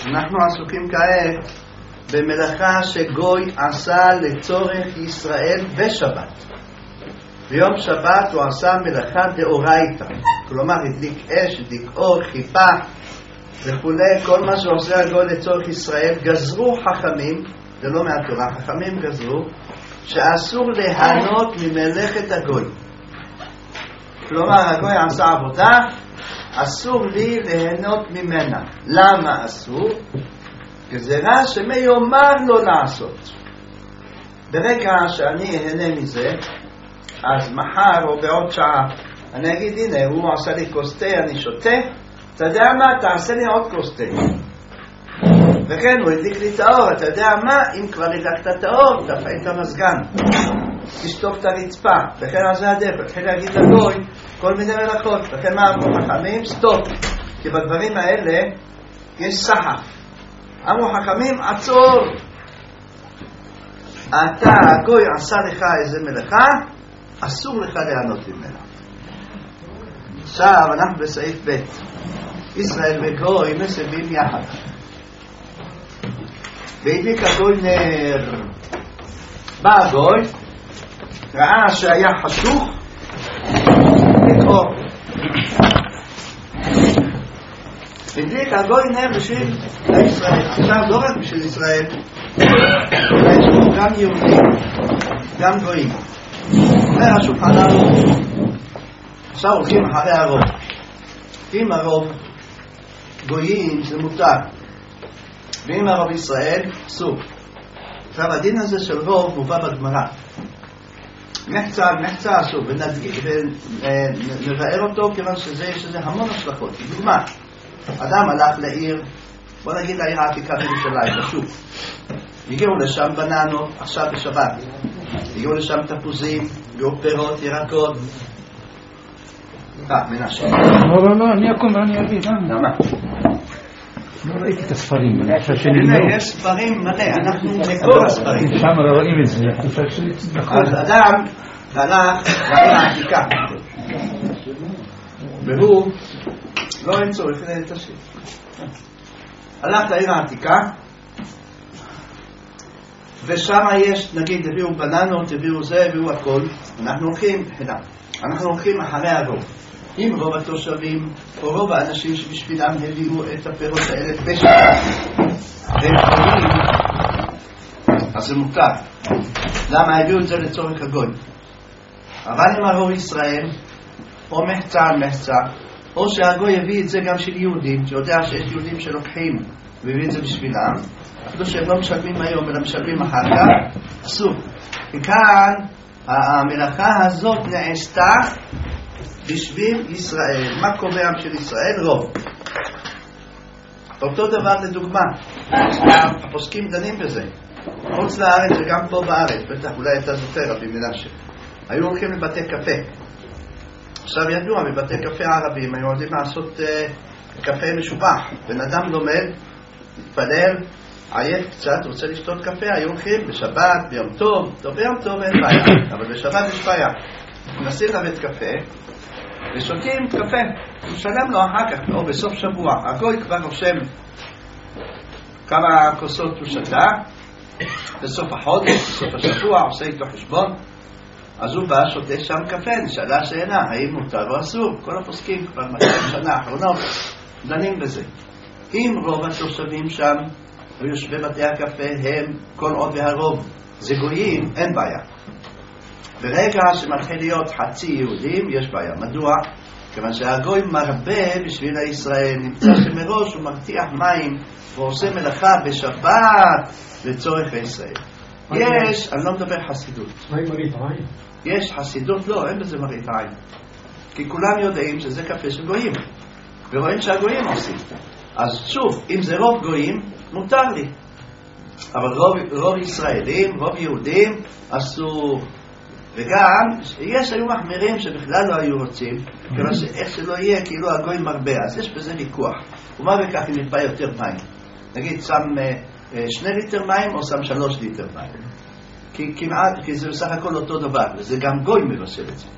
אנחנו עסוקים כעת במלאכה שגוי עשה לצורך ישראל בשבת. ביום שבת הוא עשה מלאכה דאורייתא, כלומר הדליק אש, הדליק אור, חיפה וכולי. כל מה שעושה הגוי לצורך ישראל, גזרו חכמים, זה לא מהתורה, חכמים גזרו שאסור להנות ממלאכת הגוי. כלומר הגוי עשה עבודה, אסור לי ליהנות ממנה. למה אסור? גזרה שמיומר לא לעשות. ברגע שאני אהנה מזה, אז מחר או בעוד שעה אני אגיד, הנה הוא עשה לי כוס תה, אני שותה, אתה יודע מה? תעשה לי עוד כוס תה. וכן הוא הדליק לי את האור, אתה יודע מה? אם כבר הדלקת את האור, תפעיל את המזגן, תשטוף את הרצפה. וכן על זה הדרך, וכן להגיד לגוי כל מיני מלאכות. וכן מה אמרו חכמים? סטופ, כי בדברים האלה יש סחף. אמרו חכמים, עצור, אתה הגוי עשה לך איזה מלאכה, אסור לך ליהנות ממנה. עכשיו אנחנו בסעיף ב'. ישראל וגוי מסבים יחד. והדליק הגוי נר. בא הגוי, ראה שהיה חשוך, לקרוא. הדליק הגוי נר בשביל ישראל. עכשיו לא רק בשביל ישראל, יש פה גם יהודים, גם גויים. אומר השולחן ערוך, עכשיו הולכים אחרי הרוב. אם הרוב גויים זה מותר, ואם הרוב ישראל אסור. עכשיו הדין הזה של רוב מובא בגמרא. מחצה אסור, ונבאר אותו כיוון שיש לזה המון השלכות. דוגמה, אדם הלך לעיר, בוא נגיד לעיר העתיקה בירושלים, בשוק. הגיעו לשם בננות, עכשיו בשבת. הגיעו לשם תפוזים, הגיעו פירות, ירקות. מנשה. לא, אני אקום ואני אגיד. למה? לא ראיתי את הספרים. הנה, יש ספרים מלא, אנחנו נקרא הספרים. שם לא רואים את זה. אז אדם הלך לעיר העתיקה. והוא לא אין צורך את השיר. הלך לעיר העתיקה, ושם יש, נגיד, הביאו בננות, הביאו זה, הביאו הכל. אנחנו הולכים, אנחנו הולכים אחרי הרוב. אם רוב התושבים, או רוב האנשים שבשבילם הביאו את הפירות האלה בשבת, והם חולים, אז זה מותר. למה הביאו את זה לצורך הגוי? אבל אם הרוב ישראל, או מחצה על מחצה, או שהגוי הביא את זה גם של יהודים, שיודע שיש יהודים שלוקחים והביא את זה בשבילם, אפילו שהם לא משלמים היום אלא משלמים אחר כך, אסור. וכאן המלאכה הזאת נעשתה בשביל ישראל. מה קובע בשביל ישראל? רוב. אותו דבר לדוגמה, הפוסקים דנים בזה. חוץ לארץ וגם פה בארץ, בטח אולי אתה זוכר רבי מנשה, היו הולכים לבתי קפה. עכשיו ידוע, בבתי קפה הערבים היו יודעים לעשות קפה משובח. בן אדם לומד, מתפלל, עייף קצת, רוצה לשתות קפה, היו הולכים בשבת, ביום טוב, ביום טוב אין בעיה, אבל בשבת יש בעיה. נסים לבית קפה ושותים קפה, משלם לו אחר כך, או בסוף שבוע. הגוי כבר רושם כמה כוסות הוא שתה, בסוף החודש, בסוף השבוע, עושה איתו חשבון. אז הוא בא, שותה שם קפה, נשאלה שאלה, האם מותר או אסור? כל הפוסקים כבר 200 שנה האחרונות דנים בזה. אם רוב התושבים שם ויושבי בתי הקפה הם כל עוד והרוב זה גויים, אין בעיה. ברגע שמתחיל להיות חצי יהודים יש בעיה. מדוע? כיוון שהגוי מרבה בשביל הישראל, נמצא שמראש הוא מרתיח מים ועושה מלאכה בשבת לצורך הישראל. יש, אני לא מדבר חסידות. מה עם מראית עין? יש חסידות, לא, אין בזה מראית עין. כי כולם יודעים שזה קפה של גויים, ורואים שהגויים עושים. אז שוב, אם זה רוב גויים, מותר לי. אבל רוב ישראלים, רוב יהודים, אסור. וגם, יש היו מחמירים שבכלל לא היו רוצים, כיוון שאיך שלא יהיה, כאילו הגויים מרבה, אז יש בזה ויכוח. ומה בכך אם נתבע יותר מים? נגיד, שם 2 ליטר מים או שם 3 ליטר מים? כי זה בסך הכל אותו דבר, וזה גם גוי מבשל את זה.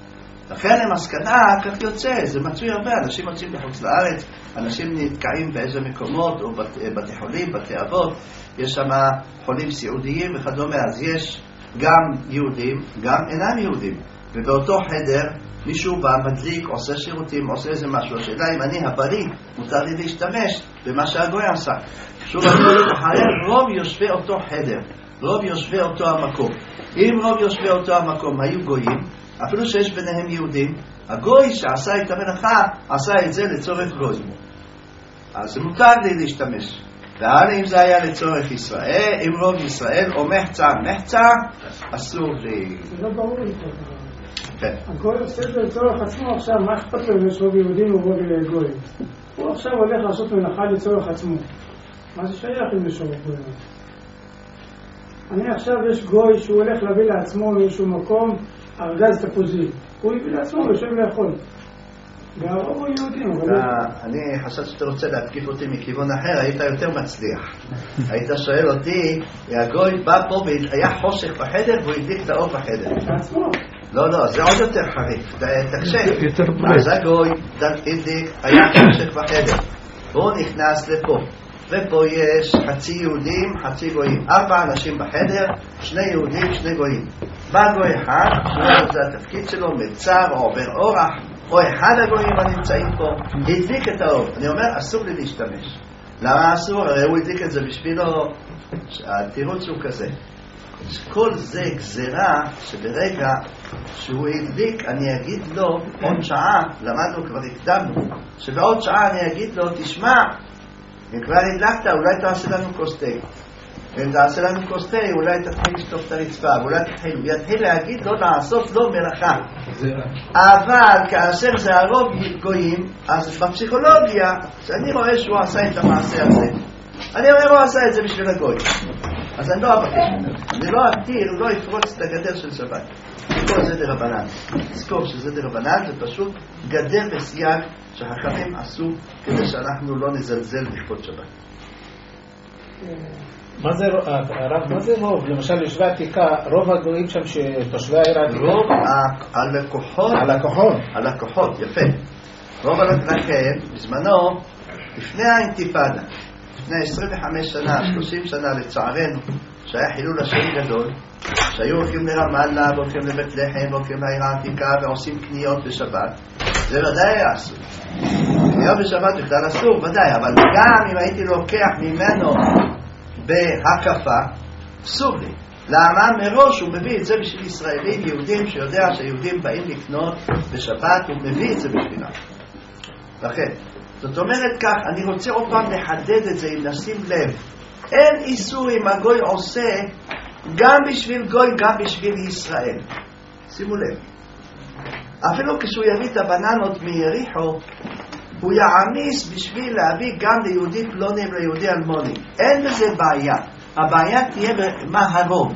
לכן המסקנה, כך יוצא, זה מצוי הרבה, אנשים מוצאים בחוץ לארץ, אנשים נתקעים באיזה מקומות, או בתי חולים, בתי אבות, יש שם חולים סיעודיים וכדומה, אז יש גם יהודים, גם אינם יהודים, ובאותו חדר מישהו בא, מדליק, עושה שירותים, עושה איזה משהו, השאלה אם אני הבריא, מותר לי להשתמש במה שהגוי עשה. שוב אני הולך אחרי רוב יושבי אותו חדר, רוב יושבי אותו המקום. אם רוב יושבי אותו המקום היו גויים, אפילו שיש ביניהם יהודים, הגוי שעשה את המלאכה עשה את זה לצורך גוי, אז מותר לי להשתמש. והנה אם זה היה לצורך ישראל, אם רוב ישראל או מחצה, אסור לי. זה לא ברור לי. כן. הגוי עושה את זה לצורך עצמו, עכשיו מה אכפת לו אם יש רוב יהודים או רוב גוי? הוא עכשיו הולך לעשות מלאכה לצורך עצמו. מה זה שייך אם יש רוב גוי? אני עכשיו יש גוי שהוא הולך להביא לעצמו מאיזשהו מקום ארגז תפוזים. הוא הביא לעצמו ויושב לאכול. והרוב הוא יהודים. אני חשבתי שאתה רוצה להתקיף אותי מכיוון אחר, היית יותר מצליח. היית שואל אותי, הגוי בא פה והיה חושך בחדר והוא הדליק את האור בחדר. לעצמו. לא, זה עוד יותר חריף, תקשב. אז הגוי הדליק, היה חושך בחדר, והוא נכנס לפה, ופה יש חצי יהודים, חצי גויים, 4 אנשים בחדר, 2 יהודים, 2 גויים. בא גוי אחד, זה התפקיד שלו, מצר או עובר אורח, או אחד הגויים הנמצאים פה, הדליק את האור. אני אומר, אסור לי להשתמש. למה אסור? הרי הוא הדליק את זה בשבילו, התירוץ הוא כזה. כל זה גזירה שברגע שהוא הדליק אני אגיד לו עוד שעה, למדנו כבר הקדמנו, שבעוד שעה אני אגיד לו, תשמע, אם כבר הדלקת אולי תעשה לנו כוס תה, אם תעשה לנו כוס תה אולי תתחיל לשטוף את הרצפה, אולי יתחיל להגיד לו לעשות לו מלאכה. אבל כאשר זה הרוב גויים, אז בפסיכולוגיה שאני רואה שהוא עשה את המעשה הזה, אני אומר הוא עשה את זה בשביל הגוי, אז אני לא אבקש ממנו, אני לא אתיר, לא אפרוץ את הגדר של שבת. כל זה דרבנן, תזכור שזה דרבנן, זה פשוט גדר בסייג שהחכמים עשו כדי שאנחנו לא נזלזל לכבוד שבת. מה זה הרב? מה זה רוב? למשל יושבי עתיקה, רוב הגויים שם שתושבי העיר העתיקה? רוב הלקוחות, יפה. רוב הלקוחות בזמנו, לפני האינתיפאדה, לפני 25 שנה, 30 שנה לצערנו, שהיה חילול השם גדול, שהיו הולכים לרמאללה והולכים לבית לחם והולכים לעיר העתיקה ועושים קניות בשבת, זה ודאי היה אסור. קניות בשבת בכלל אסור, ודאי, אבל גם אם הייתי לוקח ממנו בהקפה, אסור לי. למה? מראש הוא מביא את זה בשביל ישראלים, יהודים, שיודע שהיהודים באים לקנות בשבת, הוא מביא את זה בשבילם. לכן, זאת אומרת כך, אני רוצה עוד פעם לחדד את זה, אם נשים לב. אין איסור אם הגוי עושה גם בשביל גוי, גם בשביל ישראל. שימו לב. אפילו כשהוא יביא את הבננות מיריחו, הוא יעמיס בשביל להביא גם ליהודי פלוני וליהודי אלמוני. אין בזה בעיה. הבעיה תהיה במה הרוב.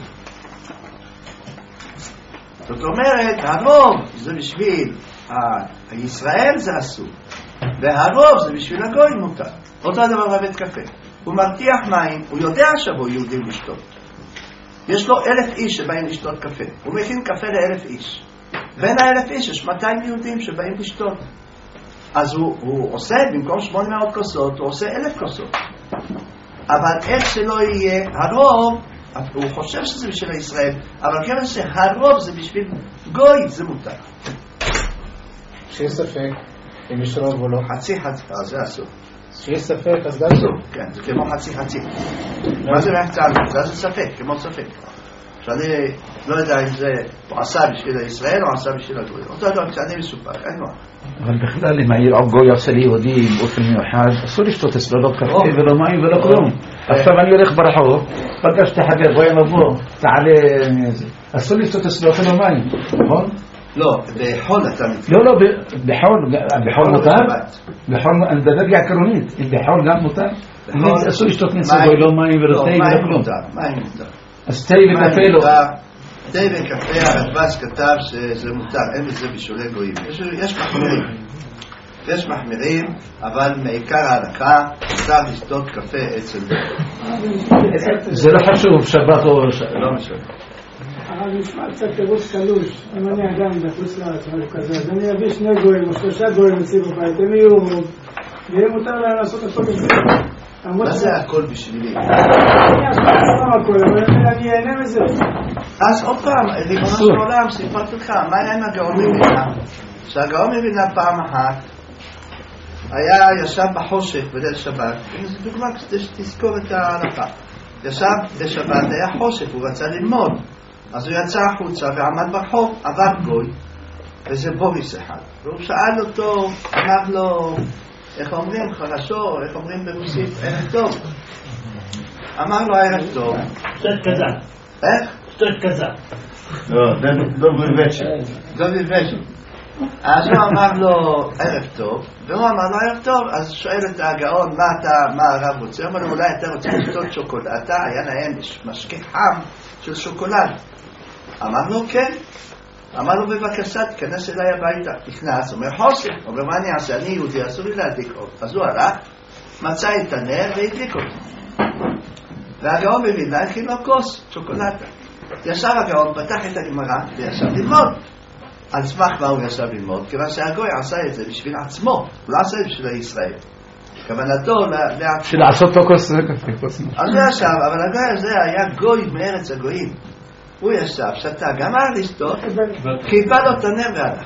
זאת אומרת, הרוב זה בשביל ישראל זה אסור. והרוב זה בשביל הגוי מותר. אותו דבר בבית קפה. הוא מרתיח מים, הוא יודע שבו יהודים לשתות. יש לו 1,000 איש שבאים לשתות קפה. הוא מכין קפה ל1,000 איש. בין 1,000 איש יש 200 יהודים שבאים לשתות. אז הוא עושה, במקום 800 כוסות, הוא עושה 1,000 כוסות. אבל איך שלא יהיה, הרוב, הוא חושב שזה בשביל ישראל, אבל כיוון שהרוב זה בשביל גוי, זה מותר. שיש ספק, אם יש רוב או לא. חצי, זה אסור. שיש ספק, אז גם אסור. כן, זה כמו חצי. מה זה מהקצה? זה ספק, כמו ספק. שאני לא יודע אם זה הוא עשה בשביל ישראל או עשה בשביל הגוי. אותו דבר, כשאני מסופק, אין נוח. אבל בכלל, אם העיר גוי עושה ליהודי באופן מיוחד, אסור לשתות אצלו לא קפה ולא מים ולא כלום. עכשיו אני הולך ברחוב, פגשתי חבר, בואי נבוא, תעלה מזה. אסור לשתות אצלו אפילו מים, נכון? לא, בחול אתה מתכוון. לא, בחול מותר? אני מדבר עקרונית, אם בחול גם מותר? אסור לשתות אצלו לא מים ולא תה ולא כלום. מים מותר. אז תה וקפה לא. תה וקפה, הרדב"ז כתב שזה מותר, אין בזה בשולי גויים. יש מחמירים, אבל מעיקר ההלכה מותר לשתות קפה אצל גוי. זה לא חשוב, שבת או... לא משנה. אחד נשמע קצת תירוץ קלוש, אם אני אדם בחוץ לארץ, משהו כזה, אז אני אביא 2 גויים או 3 גויים אצלי בבית, הם יהיה מותר להם לעשות הכל בשבילי. מה זה הכל בשבילי? אני אעשה הכל, אבל אני אהנה מזה. אז עוד פעם, ריבונו של עולם, סיפרתי לך, מה היה עם הגאון מווילנה? שהגאון מווילנה פעם אחת היה ישב בחושך בליל שבת, זו דוגמה כדי שתזכור את ההלכה. ישב בשבת, היה חושך, הוא רצה ללמוד, אז הוא יצא החוצה ועמד ברחוב, עבר גוי, וזה בוריס אחד, והוא שאל אותו, אמר לו, איך אומרים חרשו, איך אומרים ברוסית, ערב טוב. אמר לו ערב טוב. שטות כזה. איך? שטות כזה. דובי ושם. אז הוא אמר לו ערב טוב, והוא אמר לו ערב טוב, אז שואל את הגאון, מה הרב רוצה? הוא אמר לו, אולי אתה רוצה לשתות שוקולדה? היה להם משקה חם של שוקולד. אמר לו כן. אמר לו בבקשה, תכנס אליי הביתה. נכנס, אומר חוסר. אומר מה אני אעשה? אני יהודי, אסור לי להדליק עוד. אז הוא הלך, מצא את הנר והדליק אותו. והגאון מווילנה הכין לו כוס שוקולדה. ישב הגאון, פתח את הגמרא וישב ללמוד. על סמך מה הוא ישב ללמוד? כיוון שהגוי עשה את זה בשביל עצמו, הוא לא עשה את זה בשביל ישראל. כוונתו בשביל לעשות לו כוס קפה. אז הוא ישב, אבל הגוי הזה היה גוי מארץ הגויים. הוא ישב, שתה, גמר לשתות, חיפה לו את הנר והלך.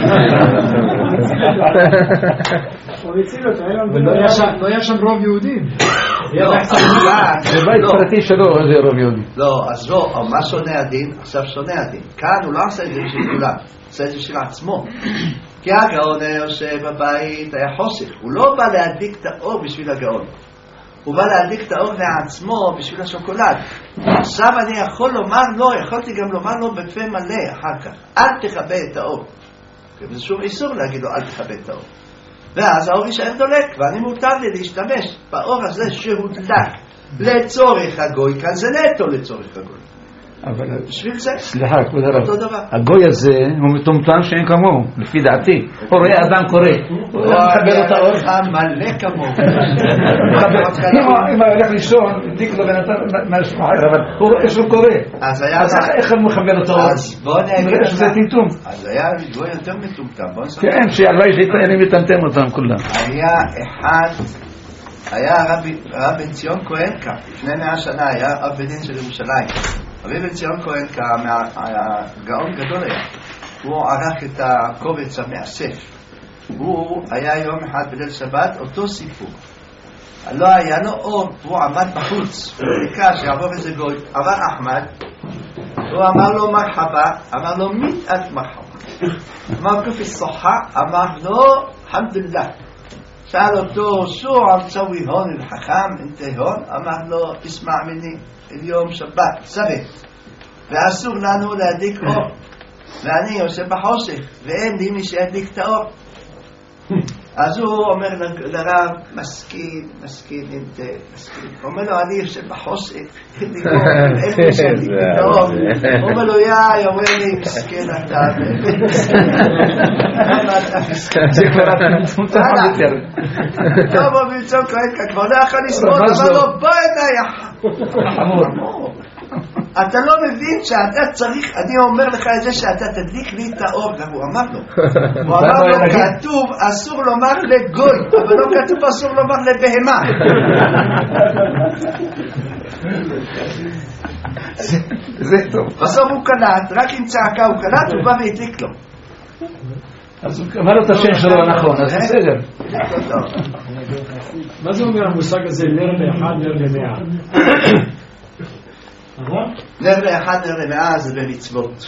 לא היה שם רוב יהודים. זה בית פרטי שלו, זה רוב יהודי. לא, אז לא, מה שונה הדין? עכשיו שונה הדין. כאן הוא לא עשה את זה בשביל כולם, עשה את זה בשביל עצמו. כי הגאון יושב בבית, היה חושך. הוא לא בא להדליק את האור בשביל הגאון. הוא בא להדליק את האור לעצמו בשביל השוקולד. עכשיו אני יכול לומר לו, יכולתי גם לומר לו בפה מלא אחר כך, אל תכבה את האור. וזה שום איסור להגיד לו, אל תכבה את האור. ואז האור יישאר דולק, ואני מותר לי להשתמש באור הזה שהודלק לצורך הגוי, כאן זה נטו לצורך הגוי. אבל בשביל זה, סליחה, כבוד הרב, אותו דבר. הגוי הזה הוא מטומטם שאין כמוהו, לפי דעתי. הוא רואה אדם קורא, הוא מחבר את האור. מלא כמוהו. אם הוא הולך לישון, ידיק לו ונתן משהו אחר, אבל הוא רואה שהוא קורא. אז איך הוא מחבר את האור? אז בוא נגיד לך. זה טמטום. אז היה גוי יותר מטומטם. כן, שהלוואי שאני מטמטם אותם כולם. היה הרב בן ציון כהנקה, לפני 100 שנה היה רב בית דין של ירושלים. רבי בן ציון כהנקה, הגאון גדול היה, הוא ערך את הקובץ המאסף. הוא היה יום אחד בליל שבת, אותו סיפור. לא היה לו אור, הוא עמד בחוץ, ביקש שיעבור איזה גוי, עבר אחמד, הוא אמר לו מרחבה, אמר לו מתאת מרחבה. אמר כפי סוחה, אמר לו חמדוללה. שאל אותו, שו עמצאוי הון אל חכם, אינטי הון, אמר לו, תשמע מני, אל יום שבת, סבט, ואסור לנו להדליק אור, ואני יושב בחושך, ואין לי מי שידליק את האור. אז הוא אומר לרב, מסכים, אינטי, מסכים. הוא אומר לו, אני יושב בחושך, איך מי שידליק את האור? הוא אומר לו, יאי, אומר לי, מסכן אתה, זה כבר הטמטום יותר. טוב, רבי ציון כהנקה כבר לא יכול לסמוד, אמר לו, בוא הנה חמור. אתה לא מבין שאתה צריך, אני אומר לך את זה שאתה תדליק לי את האור, והוא אמר לו. הוא אמר לו, כתוב אסור לומר לגוי, אבל לא כתוב אסור לומר לבהמה. זה טוב. בסוף הוא קלט, רק עם צעקה הוא קלט, הוא בא והדליק לו. אז הוא אמר לו את השם שלו הנכון, אז בסדר. מה זה אומר המושג הזה, נר לאחד, נר למאה? נר לאחד, נר למאה זה במצוות.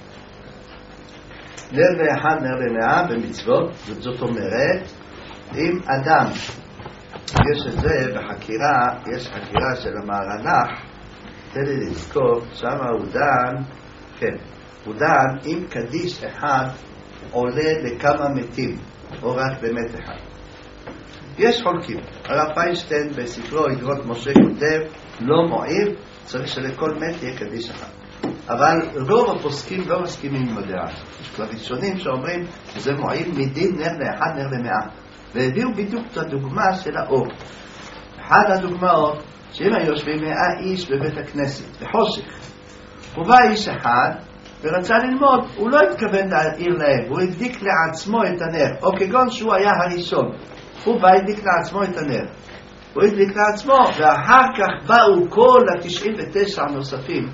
נר לאחד, נר למאה במצוות, זאת אומרת, אם אדם, יש את זה בחקירה, יש חקירה של המהר"ל, תן לי לזכור, שם הוא דן, כן, הוא דן אם קדיש אחד עולה לכמה מתים, או רק באמת אחד. יש חולקים. הרב פיינשטיין בספרו אגרות משה כותב, לא מועיל, צריך שלכל מת יהיה קדיש אחד. אבל רוב הפוסקים לא מסכימים עם הדעה. יש כבר ראשונים שאומרים שזה מועיל מדין נר לאחד, נר למאה. והביאו בדיוק את הדוגמה של האור. אחד הדוגמאות, שאם היו יושבים 100 איש בבית הכנסת, בחושך, הוא בא איש אחד ורצה ללמוד, הוא לא התכוון להעיר להם, הוא הדליק לעצמו את הנר, או כגון שהוא היה הראשון, הוא בא הדליק לעצמו את הנר, הוא הדליק לעצמו, ואחר כך באו כל 99 הנוספים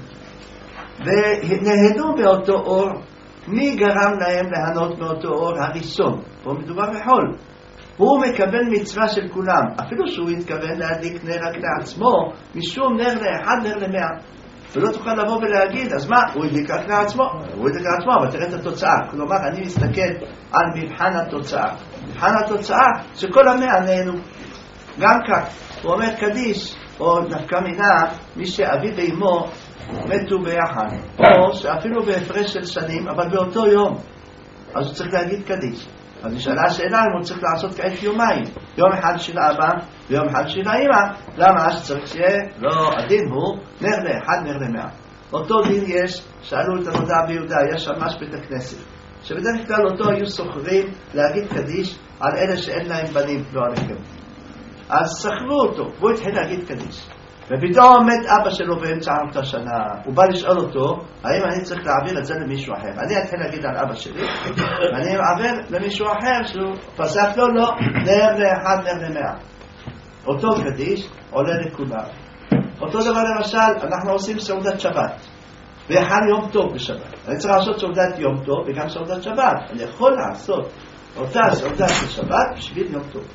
ונהנו מאותו אור. מי גרם להם ליהנות מאותו אור? הראשון. פה מדובר בחול, הוא מקבל מצווה של כולם, אפילו שהוא התכוון להדליק נר רק לעצמו, משום נר לאחד נר ל100, ולא תוכל לבוא ולהגיד אז מה, הוא הדליק רק לעצמו, הוא הדליק לעצמו, אבל תראה את התוצאה. כלומר אני מסתכל על מבחן התוצאה, מבחן התוצאה שכל 100 נהנו. גם כך הוא אומר קדיש, או נפקא מינה, מי שאבי ואמו מתו ביחד, או שאפילו בהפרש של שנים אבל באותו יום, אז הוא צריך להגיד קדיש. אז נשאלה השאלה אם הוא צריך לעשות כעת יומיים, יום אחד של האבא ויום אחד של האמא. למה? שצריך שיהיה, לא, הדין הוא נר לאחד נר ל100. אותו דין יש, שאלו את הנודע ביהודה, יש שם ממש בית הכנסת, שבדרך כלל אותו היו סוחרים להגיד קדיש על אלה שאין להם בנים, לא עליכם. אז סחרו אותו, והוא התחיל להגיד קדיש, ופתאום מת אבא שלו באמצע אותה שנה. הוא בא לשאול אותו, האם אני צריך להעביר את זה למישהו אחר? אני אתחיל להגיד על אבא שלי, ואני מעביר למישהו אחר שהוא פסק לו, לא, נר לאחד נר ל100. אותו קדיש עולה לכולם. אותו דבר למשל, אנחנו עושים סעודת שבת, ואחד יום טוב בשבת. אני צריך לעשות סעודת יום טוב וגם סעודת שבת. אני יכול לעשות אותה סעודת בשבת בשביל יום טוב.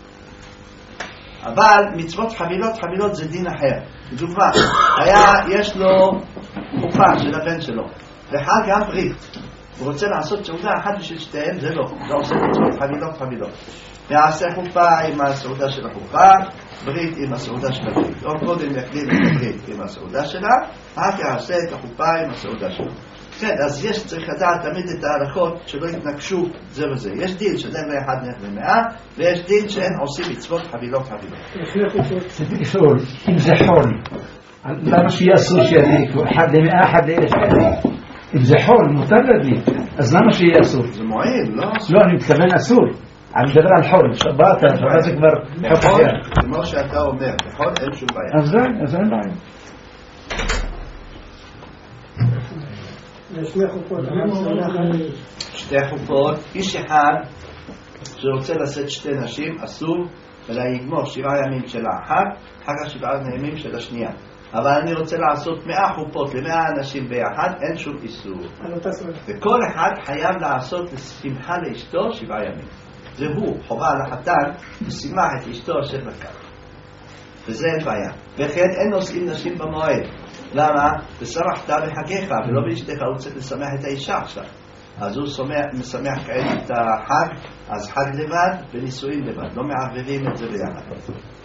אבל מצוות חבילות זה דין אחר. לדוגמה, יש לו חופה של הבן שלו וחג גם ברית, הוא רוצה לעשות סעודה אחת בשביל שתיהם, זה לא עושה מצוות חבילות. יעשה חופה עם הסעודה של החופה, ברית עם הסעודה של הברית, או קודם יקדים את הברית עם הסעודה שלה, רק יעשה את החופה עם הסעודה שלה. כן, אז צריך לדעת תמיד את ההלכות שלא יתנגשו זה וזה. יש דין שנר לאחד נר ל100, ויש דין שאין עושים מצוות חבילות. רציתי לשאול, אם זה חול, למה שיהיה אסור שידליק? אחד ל100, אחד ל1000. אם זה חול, מותר להדליק, אז למה שיהיה אסור? זה מועיל, לא? לא, אני מתכוון אסור. אני מדבר על חול, שבת זה כבר בחול, כמו שאתה אומר, בחול אין שום בעיה. אז אין בעיה. שתי חופות, איש אחד שרוצה לשאת שתי נשים אסור, אלא יגמור 7 ימים של האחת, אחר כך 7 ימים של השנייה. אבל אני רוצה לעשות 100 חופות ל100 אנשים ביחד, אין שום איסור. וכל אחד חייב לעשות שמחה לאשתו 7 ימים. זהו חובה על החתן לשמח את אשתו אשר לקח, וזה אין בעיה. וכן אין נושאים נשים במועד. למה? ושמחת בחגיך ולא באשתך, הוא צריך לשמח את האישה עכשיו. אז הוא משמח כעת את החג, אז חג לבד ונישואין לבד, לא מערבבים את זה ביחד.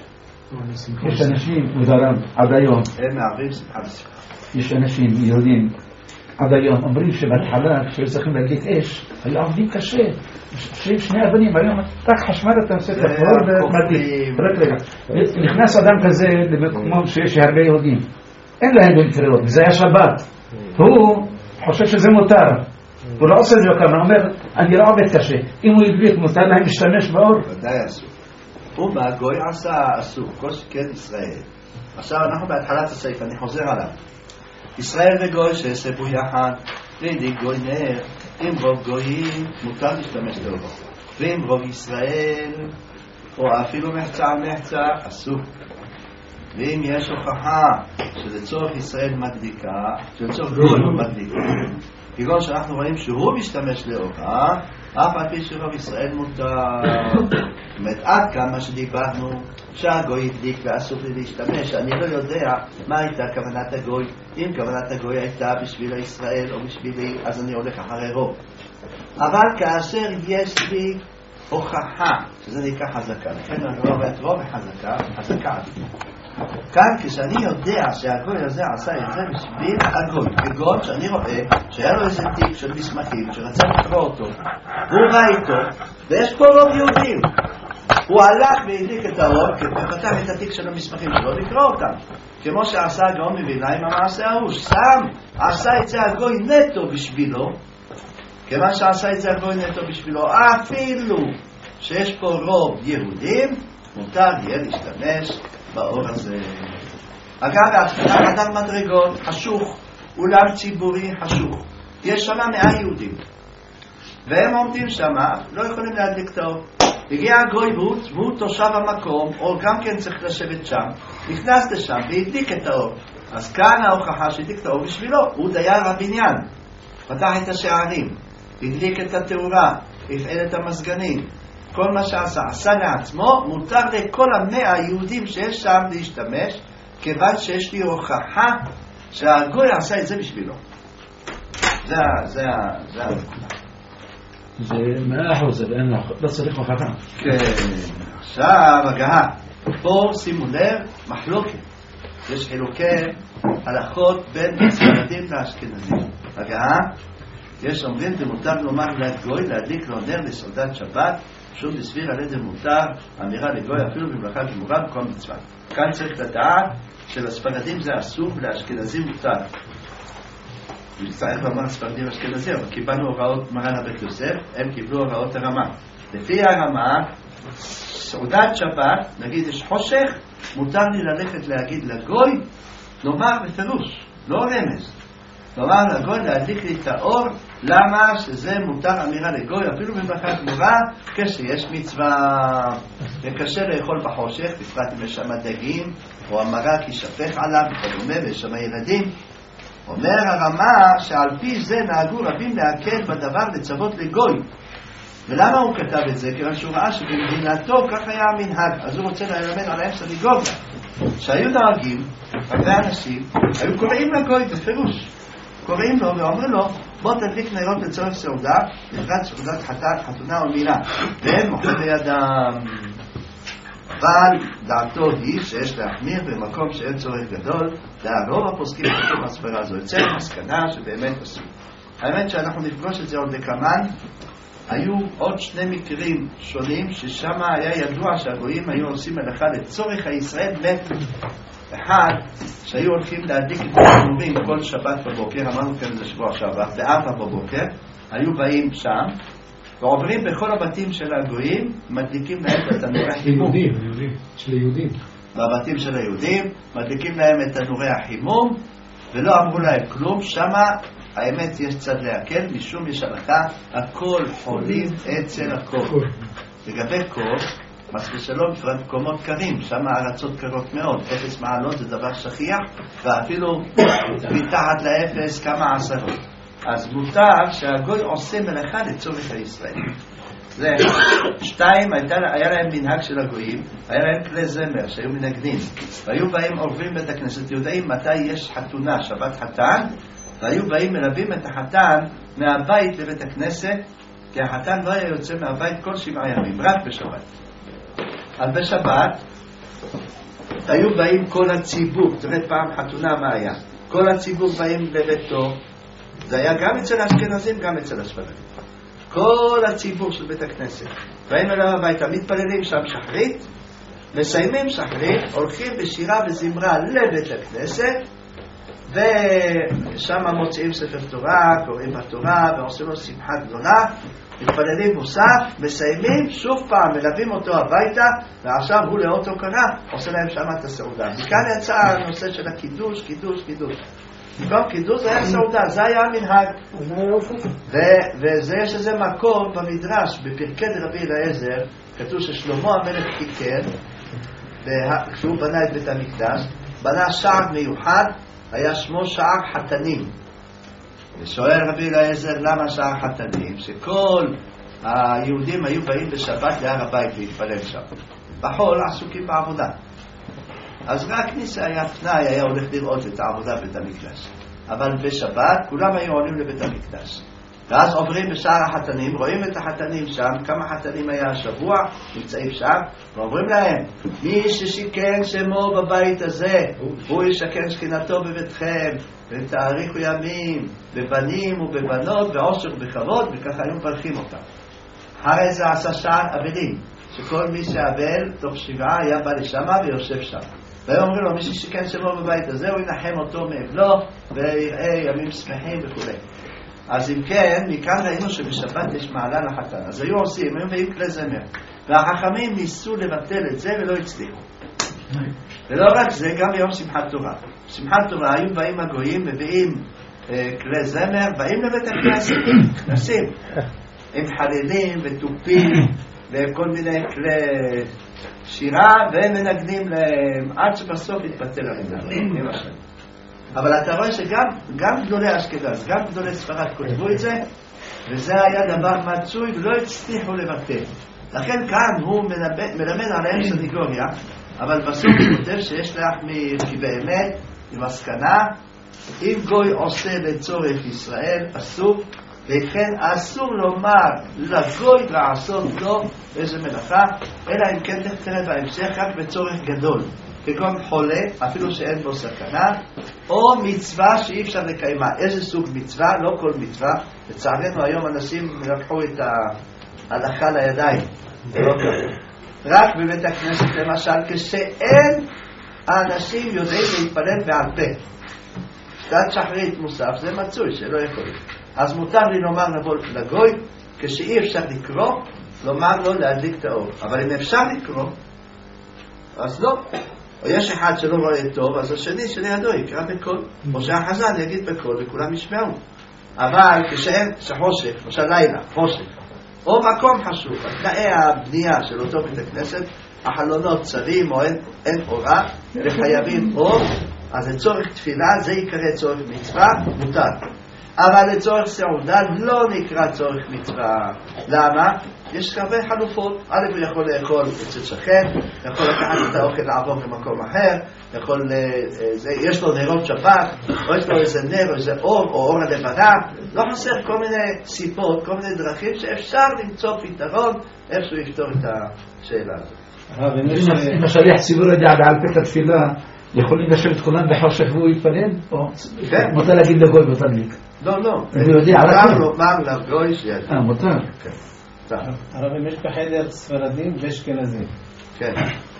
יש אנשים מודרם עד היום, הם מערבים שמחה בשמחה. יש אנשים יהודים עד היום אומרים שבהתחלה כשצריכים להדליק אש היו עובדים קשה, שני אבנים, היום רק חשמל אתה עושה את הפור ומדליק. נכנס אדם כזה למקומות שיש הרבה יהודים, אין להם בין קריאות, וזה היה שבת, הוא חושב שזה מותר, הוא לא עושה את זה כמה, הוא אומר אני לא עובד קשה, אם הוא ידליק מותר להם להשתמש באור? ודאי אסור. הוא מהגוי עשה אסור, כל שכן ישראל. עכשיו אנחנו בהתחלת הסעיף, אני חוזר עליו. ישראל וגוי שהספו יחד, והדליק גוי נר, עם רוב גויים מותר להשתמש באור, ועם רוב ישראל או אפילו מחצה על מחצה אסור. ואם יש הוכחה שלצורך ישראל מדליקה, שלצורך גוי מדליקה, כגון שאנחנו רואים שהוא משתמש לאורה, אף על פי שרוב ישראל מותר. עד כמה שדיברנו שהגוי הדליק ואסור לי להשתמש, אני לא יודע מה הייתה כוונת הגוי. אם כוונת הגוי הייתה בשביל ישראל או בשבילי, אז אני הולך אחרי רוב. אבל כאשר יש לי הוכחה, שזה נקרא חזקה, לכן אני רואה את רוב חזקה. כאן כשאני יודע שהגוי הזה עשה את זה בשביל הגוי, כגון שאני רואה שהיה לו איזה תיק של מסמכים שרצה לקרוא אותו, והוא ראה איתו ויש פה רוב יהודים, הוא הלך והדליק את האור ופתח את התיק של המסמכים שלו לקרוא אותם, כמו שעשה הגאון מווילנה עם המעשה ההוא. עשה את זה הגוי נטו בשבילו, כיוון שעשה את זה הגוי נטו בשבילו, אפילו שיש פה רוב יהודים מותר יהיה להשתמש באור הזה. אגב, בהתחלה אדם מדרגות, חשוך, אולם ציבורי חשוך. יש שם 100 יהודים. והם עומדים שם, לא יכולים להדליק את האור. הגיע הגוי והוא תושב המקום, או גם כן צריך לשבת שם, נכנס לשם והדליק את האור. אז כאן ההוכחה שהדליק את האור בשבילו, הוא דייר הבניין. פתח את השערים, הדליק את התאורה, הפעיל את המסגנים. כל מה שעשה, עשה לעצמו, מותר לכל 100 היהודים שיש שם להשתמש, כיוון שיש לי הוכחה שהגוי עשה את זה בשבילו. זה הנקודה. זה 100%, לא צריך הוכחה. כן, עכשיו הגעה. פה שימו לב, מחלוקת. יש חילוקי הלכות בין הספרדים לאשכנזים. הגעה, יש אומרים דמותר לומר לגוי להדליק לו נר לסעודת שבת, שום בסביר על ידי מותר אמירה לגוי אפילו במלאכה גמורה בכל מצווה. כאן צריך לדעת שלספרדים זה אסור ולאשכנזים מותר. צריך לומר ספרדים אשכנזים, אבל קיבלנו הוראות מרן הבית יוסף, הם קיבלו הוראות הרמה. לפי הרמה, סעודת שבת, נגיד יש חושך, מותר לי ללכת להגיד לגוי, נאמר בפירוש, לא רמז. נאמר לגוי להדליק לי את האור, למה שזה מותר אמירה לגוי, אפילו במלאכה גמורה, כשיש מצווה. וקשה לאכול בחושך, בפרט אם יש שם דגים, או המרק יישפך עליו, וכדומה, ויש שם ילדים. אומר הרמה שעל פי זה נהגו רבים להקל בדבר לצוות לגוי. ולמה הוא כתב את זה? כיוון שהוא ראה שבמדינתו כך היה המנהג. אז הוא רוצה ללמד עליהם סניגוגיה. שהיו נהגים, הרבה אנשים, היו קוראים לגוי בפירוש. קוראים לו ואומרים לו, בוא תדליק נרות לצורך סעודה, לקראת סעודת חתונה או מילה. והם מוכרים בידם. אבל דעתו היא שיש להחמיר במקום שאין צורך גדול, והרוב הפוסקים בתוך הסברה הזו. יוצא למסקנה שבאמת עשו. האמת שאנחנו נפגוש את זה עוד לכמן, היו עוד 2 מקרים שונים ששם היה ידוע שהגויים היו עושים מלאכה לצורך הישראל מתו. אחד, שהיו הולכים להדליק את התנורים כל שבת בבוקר, אמרנו כאן זה שבוע שעבר, ב4 בבוקר, היו באים שם, ועוברים בכל הבתים של הגויים, מדליקים להם את תנורי החימום. של היהודים. בבתים של היהודים, מדליקים להם את תנורי החימום, ולא אמרו להם כלום. שמה האמת יש צד להקל, משום יש הלכה, הכל חולים אצל הכל. לגבי כל, מס ושלום, בפרט מקומות קרים, שם הארצות קרות מאוד, 0 מעלות זה דבר שכיח, ואפילו מתחת ל0 כמה עשרות. אז מותר שהגוי עושה מלאכה לצורך הישראל. זה 2, היה להם מנהג של הגויים, היה להם כלי זמר שהיו מנגנים, והיו באים עורבים בית הכנסת, יודעים מתי יש חתונה, שבת חתן, והיו באים מלווים את החתן מהבית לבית הכנסת, כי החתן לא היה יוצא מהבית כל 7 ימים, רק בשבת. אז בשבת היו באים כל הציבור, תראה פעם חתונה מה היה, כל הציבור באים לביתו, זה היה גם אצל האשכנזים, גם אצל הספרדים. כל הציבור של בית הכנסת באים אליו הביתה, מתפללים שם שחרית, מסיימים שחרית, הולכים בשירה וזמרה לבית הכנסת, ושם מוצאים ספר תורה, קוראים בתורה ועושים לו שמחה גדולה, מתפללים מוסף, מסיימים, שוב פעם מלווים אותו הביתה, ועכשיו הוא לאותו קנה עושה להם שם את הסעודה. מכאן יצא הנושא של הקידוש, קידוש, קידוש. במקום קידוש זה היה סעודה, זה היה המנהג. וזה יש איזה מקום במדרש, בפרקי רבי אליעזר, כתוב ששלמה המלך חיכר, כשהוא בנה את בית המקדש, בנה שער מיוחד, היה שמו שער חתנים. ושואל רבי אליעזר למה שער חתנים? שכל היהודים היו באים בשבת להר הבית להתפלל שם. בחול עסוקים בעבודה. אז רק מי שהיה פנאי היה הולך לראות את העבודה בבית המקדש. אבל בשבת כולם היו עולים לבית המקדש. ואז עוברים בשער החתנים, רואים את החתנים שם, כמה חתנים היה השבוע, נמצאים שם, ואומרים להם, מי ששיקן שמו בבית הזה, הוא ישכן שכינתו בביתכם, ותאריכו ימים, בבנים ובבנות, ועושר בכבוד, וככה היו מברכים אותם. אחרי זה עשה שער אבלים, שכל מי שאבל, תוך 7 היה בא לשמה ויושב שם. והיום אומרים לו, מי ששיקן שמו בבית הזה, הוא ינחם אותו מאבלו, ויראה ימים שמחים וכו'. אז אם כן, מכאן ראינו שבשבת יש מעלה לחתן. אז היו עושים, היו באים כלי זמר. והחכמים ניסו לבטל את זה ולא הצליחו. ולא רק זה, גם ביום שמחת תורה. בשמחת תורה היו באים הגויים, מביאים כלי זמר, באים לבית הכנסת, נכנסים עם חלילים וטופים וכל מיני כלי שירה, והם מנגנים להם עד שבסוף יתבטל הרנן. אבל אתה רואה שגם גדולי אשכנז, גם גדולי ספרד כותבו את זה, וזה היה דבר מצוי ולא הצליחו לבטל. לכן כאן הוא מלמד עליהם סניגוריה, אבל בסוף הוא כותב שיש להחמיר, כי באמת היא מסקנה, אם גוי עושה לצורך ישראל אסור, וכן אסור לומר לגוי לעשות לו איזה מלאכה, אלא אם כן תראה בהמשך רק בצורך גדול, כגון חולה, אפילו שאין בו סכנה, או מצווה שאי אפשר לקיימה. איזה סוג מצווה? לא כל מצווה. לצערנו היום אנשים לקחו את ההלכה לידיים, לא ככה. רק בבית הכנסת למשל, כשאין האנשים יודעים להתפלל בעל פה, קצת שחרית מוסף, זה מצוי שלא יכולים. אז מותר לי לומר לבוא לגוי, כשאי אפשר לקרוא, לומר לו להדליק את האור. אבל אם אפשר לקרוא, אז לא. או יש אחד שלא רואה טוב, אז השני שלידו יקרא בקול, או שהחזן יגיד בקול וכולם ישמעו. אבל כשאין שחושך, או שהלילה, חושך, או מקום חשוב, תנאי הבנייה של אותו בית הכנסת, החלונות צרים או אין אורה, וחייבים אור, אז לצורך תפילה זה יקרא צורך מצווה, מותר. אבל לצורך סעודה לא נקרא צורך מצווה. למה? יש הרבה חלופות. א' הוא יכול לאכול אצל שכן, יכול לקחת את האוכל לעבור במקום אחר, יש לו נרות שבת, או יש לו איזה נר או איזה אור או אור הלבנה. לא חסר כל מיני סיבות, כל מיני דרכים שאפשר למצוא פתרון איכשהו יפתור את השאלה הזאת. אם השליח ציבור יודע בעל פה את התפילה, יכולים לשבת כולם בחושך והוא יתפלל? או מותר להגיד לגוי ותדליק? לא. לומר לגוי שידליק. מותר. הרב, אם יש בחדר ספרדים ואשכנזים. כן.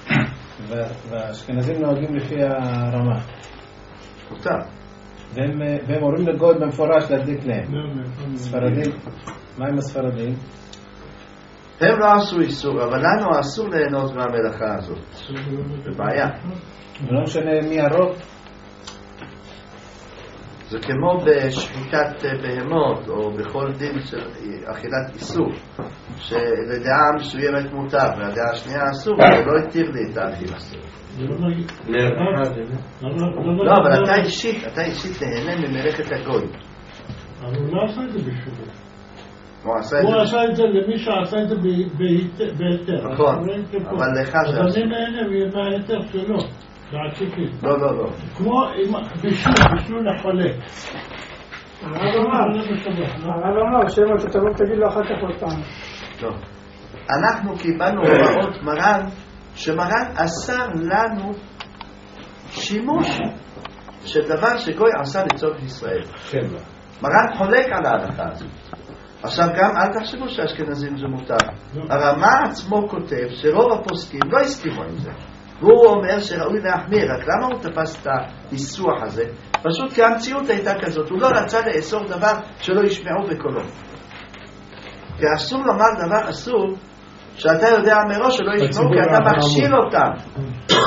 והאשכנזים נוהגים לפי הרמה. מותר. והם אומרים לגוי במפורש להדליק להם. ספרדים, מה עם הספרדים? הם לא עשו איסור, אבל לנו אסור ליהנות מהמלאכה הזאת. זה בעיה. ולא משנה מי הרוב. זה כמו בשחיטת בהמות או בכל דין של אכילת איסור, שלדעה מסוימת מותר והדעה השנייה אסור, ולא התיר לי את האכילה. לא, אבל אתה אישית נהנה ממלאכת הגוי. אבל הוא לא עשה את זה בשבילו. הוא עשה את זה למי שעשה את זה בהיתר. נכון, אבל לך שעשה. אז אני נהנה מההיתר שלו. לא. כמו בישול לחולה. הרב אמר שאם אתה תבוא תגיד לו אחר כך עוד פעם. לא. אנחנו קיבלנו הוראות מרן, שמרן אסר לנו שימוש של דבר שגוי עשה לצורך ישראל. מרן חולק על ההלכה הזאת. עכשיו גם אל תחשבו שהאשכנזים זה מותר. הרמ"א עצמו כותב שרוב הפוסקים לא הסכימו עם זה. והוא אומר שראוי להחמיר, רק למה הוא תפס את הניסוח הזה? פשוט כי המציאות הייתה כזאת, הוא לא רצה לאסור דבר שלא ישמעו בקולו. כי אסור לומר דבר אסור, שאתה יודע מראש שלא ישמעו, כי אתה מכשיל אותם.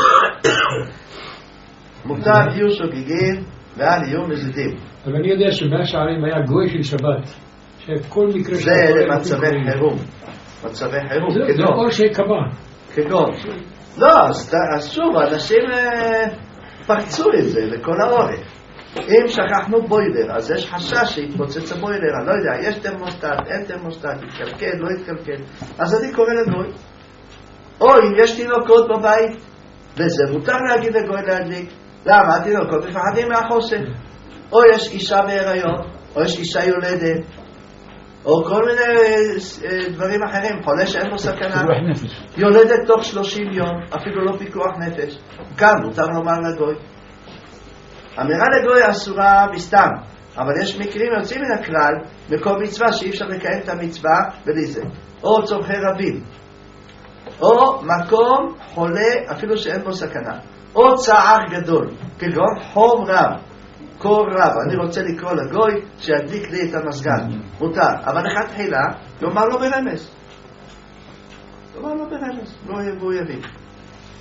מותר יהיו שוגגים ואל יהיו מזידים. אבל אני יודע שבשערים היה גוי של שבת, שכל מקרה זה למצבי חירום. מצבי חירום. זה כל שקבע. כגון. לא, אז שוב, אנשים פרצו את זה לכל האורך. אם שכחנו בוילר, אז יש חשש שיתפוצץ הבוילר, אני לא יודע, יש תרמוסטט, אין תרמוסטט, יתקלקל, לא יתקלקל, אז אני קורא לגוי. או אם יש תינוקות בבית, וזה מותר להגיד לגוי להדליק. למה? התינוקות מפחדים מהחושך. או יש אישה בהיריון, או יש אישה יולדת, או כל מיני דברים אחרים, חולה שאין לו סכנה, יולדת תוך 30 יום, אפילו לא פיקוח נפש, גם מותר לומר לגוי. אמירה לגוי אסורה בסתם, אבל יש מקרים יוצאים מן הכלל, בכל מצווה שאי אפשר לקיים את המצווה בלי זה, או צורכי רבים, או מקום חולה אפילו שאין בו סכנה, או צער גדול, כגון חום רב, קור רב, אני רוצה לקרוא לגוי שידליק לי את המסגן, מותר, אבל אחד תחילה לומר לו ברמז, והוא יבין.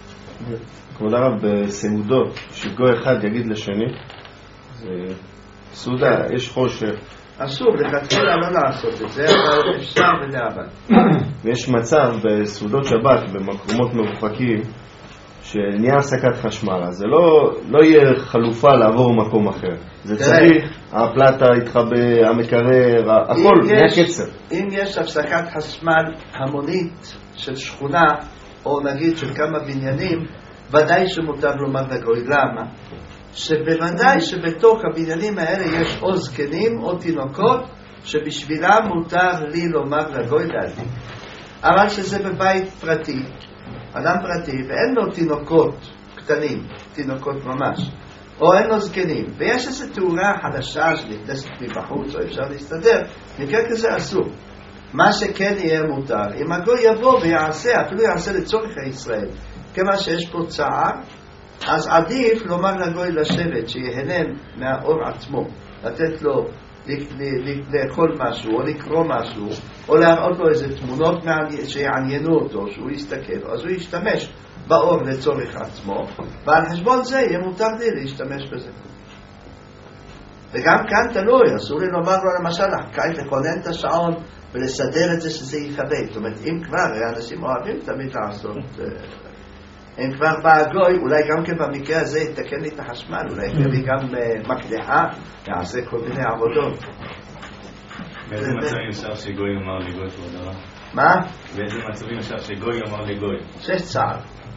כבוד הרב, בסעודות שגוי אחד יגיד לשני, סעודה, יש חושך. אסור, לכתחילה לא לעשות את זה, אבל אפשר ולהבא. ויש מצב בסעודות שבת, במקומות מרוחקים, שנהיה הפסקת חשמל, אז זה לא יהיה חלופה לעבור מקום אחר. זה צריך, הפלטה יתחבא, המקרר, הכל, מהקצר. אם יש הפסקת חשמל המונית של שכונה, או נגיד של כמה בניינים, ודאי שמותר לומר לגוי. למה? שבוודאי שבתוך הבניינים האלה יש או זקנים או תינוקות, שבשבילם מותר לי לומר לגוי להדליק. אבל שזה בבית פרטי, אדם פרטי, ואין לו תינוקות קטנים, תינוקות ממש, או אין לו זקנים, ויש איזו תאורה חדשה שנכנסת מבחוץ, או אפשר להסתדר, מקרה כזה אסור. מה שכן יהיה מותר, אם הגוי יבוא ויעשה, אפילו יעשה לצורך הישראל, כמה שיש פה צער, אז עדיף לומר לגוי לשבת, שיהנן מהאור עצמו, לתת לו לאכול משהו, או לקרוא משהו, או להראות לו איזה תמונות שיעניינו אותו, שהוא יסתכל, אז הוא ישתמש באור לצורך עצמו, ועל חשבון זה יהיה מותר לי להשתמש בזה. וגם כאן תלוי, אסור לי לומר לו למשל, כעת לכונן את השעון ולסדר את זה שזה יכבה. זאת אומרת, אם כבר, אנשים אוהבים תמיד לעשות, אם כבר בגוי, אולי גם כן במקרה הזה יתקן לי את החשמל, אולי יביא גם מקדחה, יעשה כל מיני עבודות. באיזה מצבים אפשר שגוי אמר לגוי כבוד הרב? מה? באיזה מצבים אפשר שגוי אמר לגוי? שיש צער.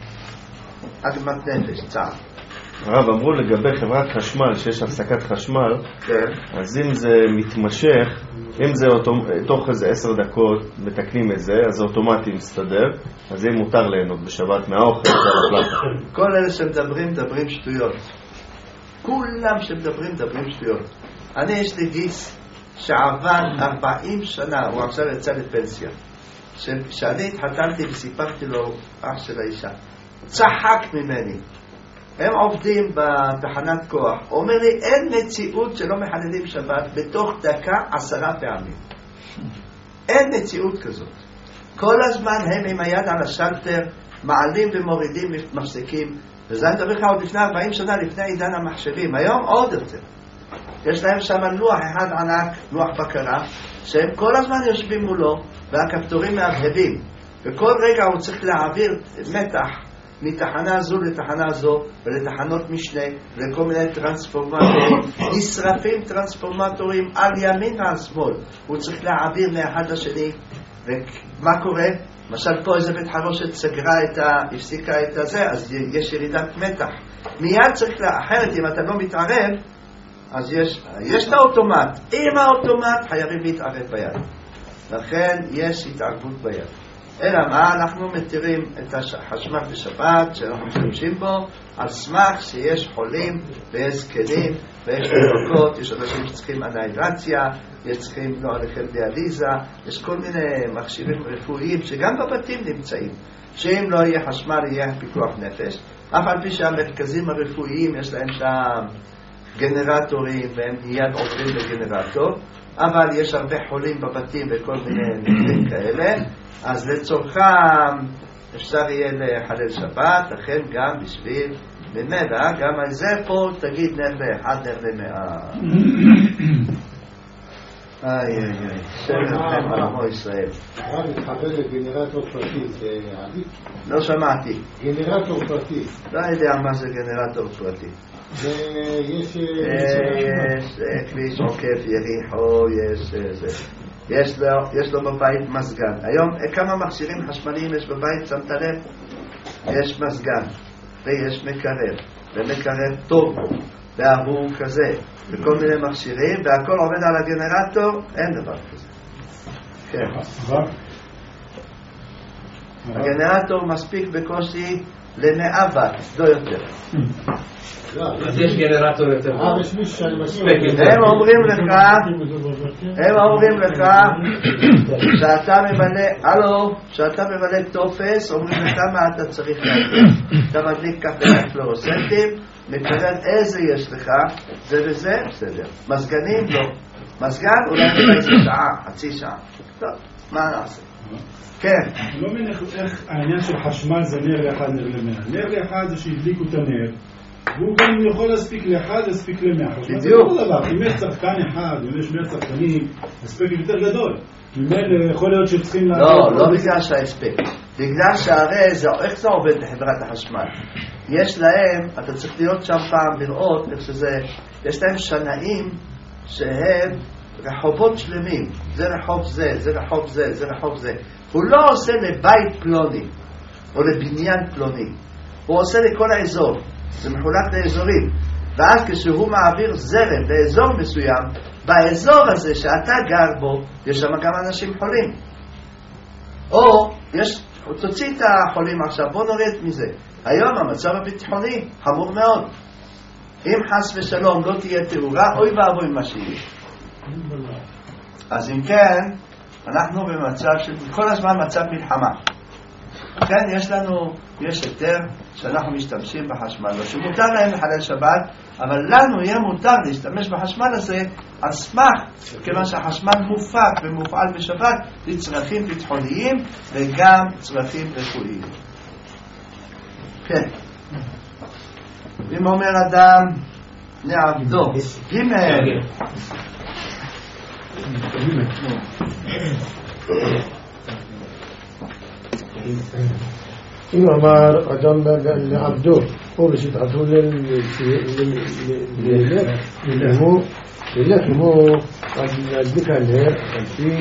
עגמת נפש, צער. הרב, אמרו לגבי חברת חשמל, שיש הפסקת חשמל, כן. אז אם זה מתמשך, אם זה תוך איזה 10 דקות מתקנים את זה, אז אוטומטי מסתדר, אז זה מותר ליהנות בשבת מהאוכל, כל אלה שמדברים, מדברים שטויות. כולם שמדברים, מדברים שטויות. אני יש לי גיס שעבד 40 שנה, הוא עכשיו יצא לפנסיה. כשאני התחתנתי וסיפרתי לו, אח של האישה, צחק ממני. הם עובדים בתחנת כוח. הוא אומר לי, אין מציאות שלא מחללים שבת בתוך דקה 10 פעמים. אין מציאות כזאת. כל הזמן הם עם היד על השלטר, מעלים ומורידים, מפסיקים. וזה אני מדבר לך עוד לפני 40 שנה, לפני עידן המחשבים. היום עוד יותר. יש להם שם לוח אחד ענק, לוח בקרה, שהם כל הזמן יושבים מולו, והכפתורים מהבהבים. וכל רגע הוא צריך להעביר מתח מתחנה זו לתחנה זו, ולתחנות משנה, לכל מיני טרנספורמטורים, נשרפים טרנספורמטורים על ימין ועל שמאל. הוא צריך להעביר מאחד לשני. ומה קורה? למשל פה איזה בית חרושת סגרה הפסיקה את הזה, אז יש ירידת מתח. מיד צריך אחרת, אם אתה לא מתערב, אז יש את האוטומט. עם האוטומט חייבים להתערב ביד. לכן יש התערבות ביד. אלא מה? אנחנו מתירים את החשמל בשבת שאנחנו משתמשים בו על סמך שיש חולים ויש זקנים ויש תינוקות, יש אנשים שצריכים אנהידרציה, יש צריכים עליכם דיאליזה, יש כל מיני מכשירים רפואיים שגם בבתים נמצאים, שאם לא יהיה חשמל יהיה פיקוח נפש, אף על פי שהמרכזים הרפואיים יש להם שם גנרטורים והם מיד עוברים לגנרטור, אבל יש הרבה חולים בבתים וכל מיני מקרים כאלה, אז לצורכם אפשר יהיה לחלל שבת, לכן גם בשביל ממילא, גם על זה פה תגיד נר לאחד, נר למאה. איי איי איי, שלכם עמו ישראל. הרב מתחבר לגנרטור פרטי, זה עדיף? לא שמעתי. גנרטור פרטי. לא יודע מה זה גנרטור פרטי. יש כביש עוקף יריחו, יש לו בבית מזגן. היום כמה מכשירים חשמליים יש בבית, שמת לב? יש מזגן ויש מקרר ומקרר טוב והוא כזה וכל מיני מכשירים והכל עובד על הגנרטור, אין דבר כזה. כן. הגנרטור מספיק בקושי ל100 ואט, לא יותר. אז יש גנרטור יותר. הם אומרים לך שאתה ממלא טופס, אומרים לך מה אתה צריך להדליק. אתה מדליק ככה פלורוסנטים, מתכוון איזה יש לך, זה וזה, בסדר. מזגנים לא. מזגן אולי איזה שעה, חצי שעה. טוב, מה נעשה? כן. אני לא מבין איך העניין של חשמל זה נר לאחד, נר למאה. נר לאחד זה שהדליקו את הנר, והוא גם יכול להספיק לאחד, להספיק למאה. בדיוק. אם יש שחקן אחד, אם יש 100 שחקנים, הספק יותר גדול. ממילא יכול להיות שצריכים לא בגלל שההספק. בגלל שהרי איך זה עובד בחברת החשמל? יש להם, אתה צריך להיות שם פעם לראות איך שזה, יש להם שנאים שהם רחובות שלמים. זה רחוב זה, זה רחוב זה, זה רחוב זה. הוא לא עושה לבית פלוני או לבניין פלוני, הוא עושה לכל האזור. זה מחולק לאזורים, ואז כשהוא מעביר זרם לאזור מסוים, באזור הזה שאתה גר בו יש שם גם אנשים חולים, או תוציא את החולים עכשיו. בוא נוריד מזה. היום המצב הביטחוני חמור מאוד. אם חס ושלום לא תהיה תאורה, אוי ואבוי מה שיהיה. אז אם כן, אנחנו במצב של כל הזמן מצב מלחמה. כן, יש היתר שאנחנו משתמשים בחשמל, שמותר להם לחלל שבת, אבל לנו יהיה מותר להשתמש בחשמל הזה על סמך, כיוון שהחשמל מופק ומופעל בשבת לצרכים ביטחוניים וגם צרכים רפואיים. כן. אם אומר אדם נעבדו, ג' אם אמר אדם לעבדו או בשטעתו ללך עמו להדליק הנר, על פי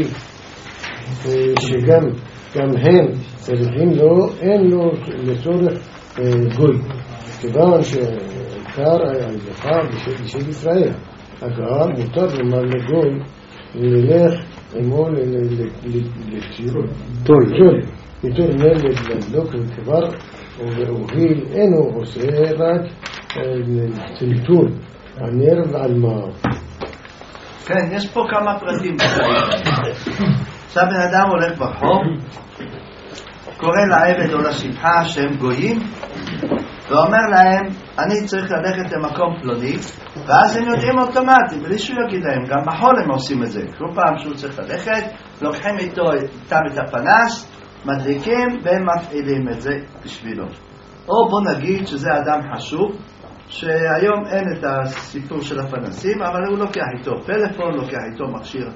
שגם הם צריכים לו, אין לו לצורך גוי, כיוון שעיקר ההלכה בשביל ישראל. אגב, מותר לומר לגוי ללך עמו לתול יותר נר לדלוק וכבר והוביל אינו עושה רק צלטול הנר ועל מה. כן, יש פה כמה פרטים. עכשיו בן אדם הולך ברחוב, קורא לעבד או לשפחה שהם גויים, ואומר להם אני צריך ללכת למקום פלוני, ואז הם יודעים אוטומטית בלי שהוא יגיד להם. גם בחול הם עושים את זה. כל פעם שהוא צריך ללכת לוקחים איתם את הפנס, מדליקים והם מפעילים את זה בשבילו. או בוא נגיד שזה אדם חשוב שהיום אין את הסיפור של הפנסים, אבל הוא לוקח איתו פלאפון, לוקח איתו מכשיר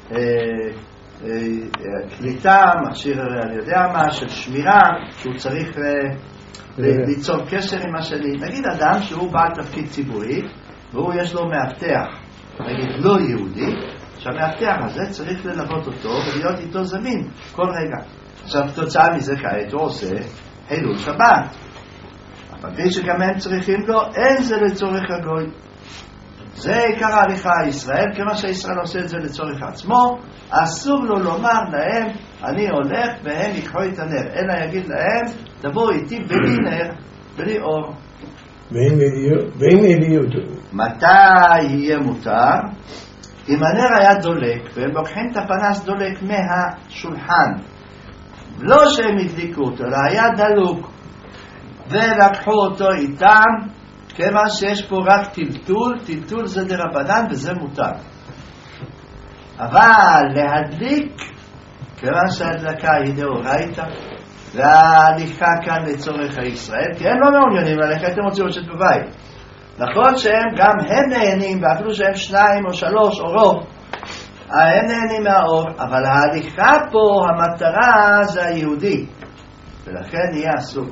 קליטה, מכשיר אני יודע מה של שמירה, שהוא צריך ליצור קשר עם השני. נגיד אדם שהוא בעל תפקיד ציבורי והוא יש לו מאבטח, נגיד לא יהודי, שהמאבטח הזה צריך ללוות אותו ולהיות איתו זמין כל רגע. עכשיו תוצאה מזה כעת הוא עושה חילול שבת, אבל שגם הם צריכים לו, אין זה לצורך הגוי. זה עיקר ההליכה הישראל, כמה שישראל עושה את זה לצורך עצמו, אסור לו לומר להם אני הולך והם יקחו את הנר, אלא יגיד להם תבואו איתי בלי נר, בלי אור. ואם עליות מתי יהיה מותר? אם הנר היה דולק והם לוקחים את הפנס דולק מהשולחן, לא שהם הדליקו אותו, אלא היה דלוק ולקחו אותו איתם, כיוון שיש פה רק טלטול, טלטול זה דרבנן וזה מותר. אבל להדליק, כיוון שההדלקה היא דאורייתא, וההליכה כאן לצורך הישראל, כי הם לא מעוניינים ללכת, הם רוצים לשבת בבית. נכון שהם גם הם נהנים, ואפילו שהם 2 או 3 או רוב, הם נהנים מהאור, אבל ההליכה פה, המטרה זה היהודי, ולכן יהיה אסור.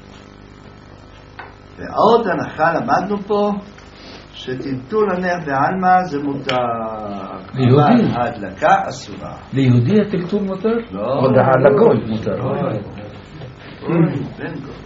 ועוד הנחה למדנו פה, שטלטול הנר בעלמא זה מותר, אבל ההדלקה אסורה. ליהודי הטלטול מותר? לא. או לגוי מותר? בן גוי.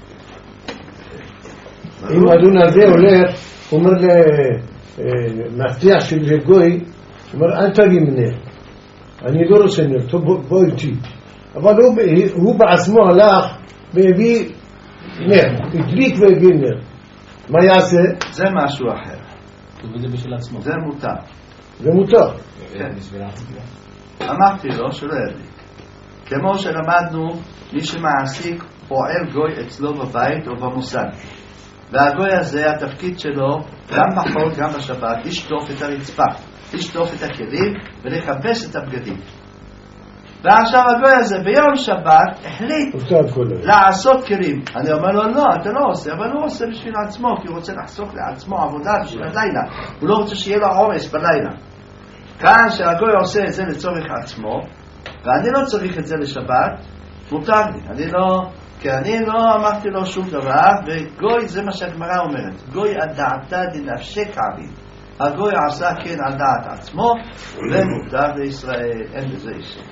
אם אדון הזה הולך, הוא אומר למפתח של גוי, הוא אומר אל תגיד נר, אני לא רוצה נר, בוא איתי. אבל הוא בעצמו הלך והביא נר, הדליק והביא נר. מה יעשה? זה משהו אחר. זה בשביל עצמו. זה מותר. זה מותר. כן. אמרתי לו שלא ידליק. כמו שלמדנו, מי שמעסיק פועל גוי אצלו בבית או במוסד, והגוי הזה התפקיד שלו גם בחול גם בשבת לשטוף את הרצפה, לשטוף את הכלים ולחפש את הבגדים. ועכשיו הגוי הזה ביום שבת החליט לעשות כלים. אני אומר לו לא, אתה לא עושה, אבל הוא עושה בשביל עצמו, כי הוא רוצה לחסוך לעצמו עבודה בשביל הלילה, הוא לא רוצה שיהיה לו עומס בלילה. כאן שהגוי עושה את זה לצורך עצמו, ואני לא צריך את זה לשבת, מותר לי, כי אני לא אמרתי לו שום דבר, וגוי זה מה שהגמרא אומרת, גוי על דעתה דנפשי כעביד. הגוי עשה כן על דעת עצמו, ומותר לישראל, אין בזה איסור.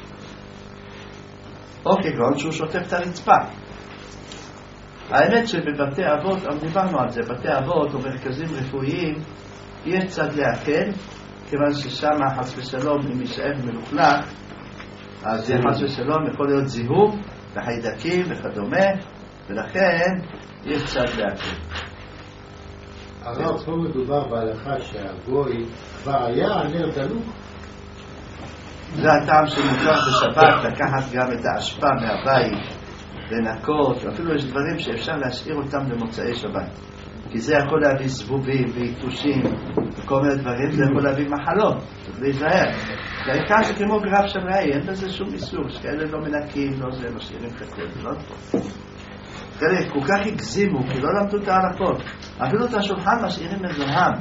או כגון שהוא שוטף את הרצפה. האמת שבבתי אבות, דיברנו על זה, בתי אבות או מרכזים רפואיים, יש צד להקל, כיוון ששם חס ושלום אם יישאר מלוכלך, אז זה חס ושלום יכול להיות זיהום וחיידקים וכדומה, ולכן יש צד להקל. הרב, פה מדובר בהלכה שהגוי כבר היה נר דלוק. זה הטעם שמותר בשבת לקחת גם את האשפה מהבית, לנקות, אפילו יש דברים שאפשר להשאיר אותם למוצאי שבת, כי זה יכול להביא סבובים ועיתושים וכל מיני דברים, זה יכול להביא מחלות, צריך להיזהר. העיקר זה כמו גרף שמראי, אין בזה שום איסור, שכאלה לא מנקים, לא זה, משאירים חכות, לא טוב. כאלה כל כך הגזימו, כי לא למדו את ההלכות, אפילו את השולחן משאירים מזוהם.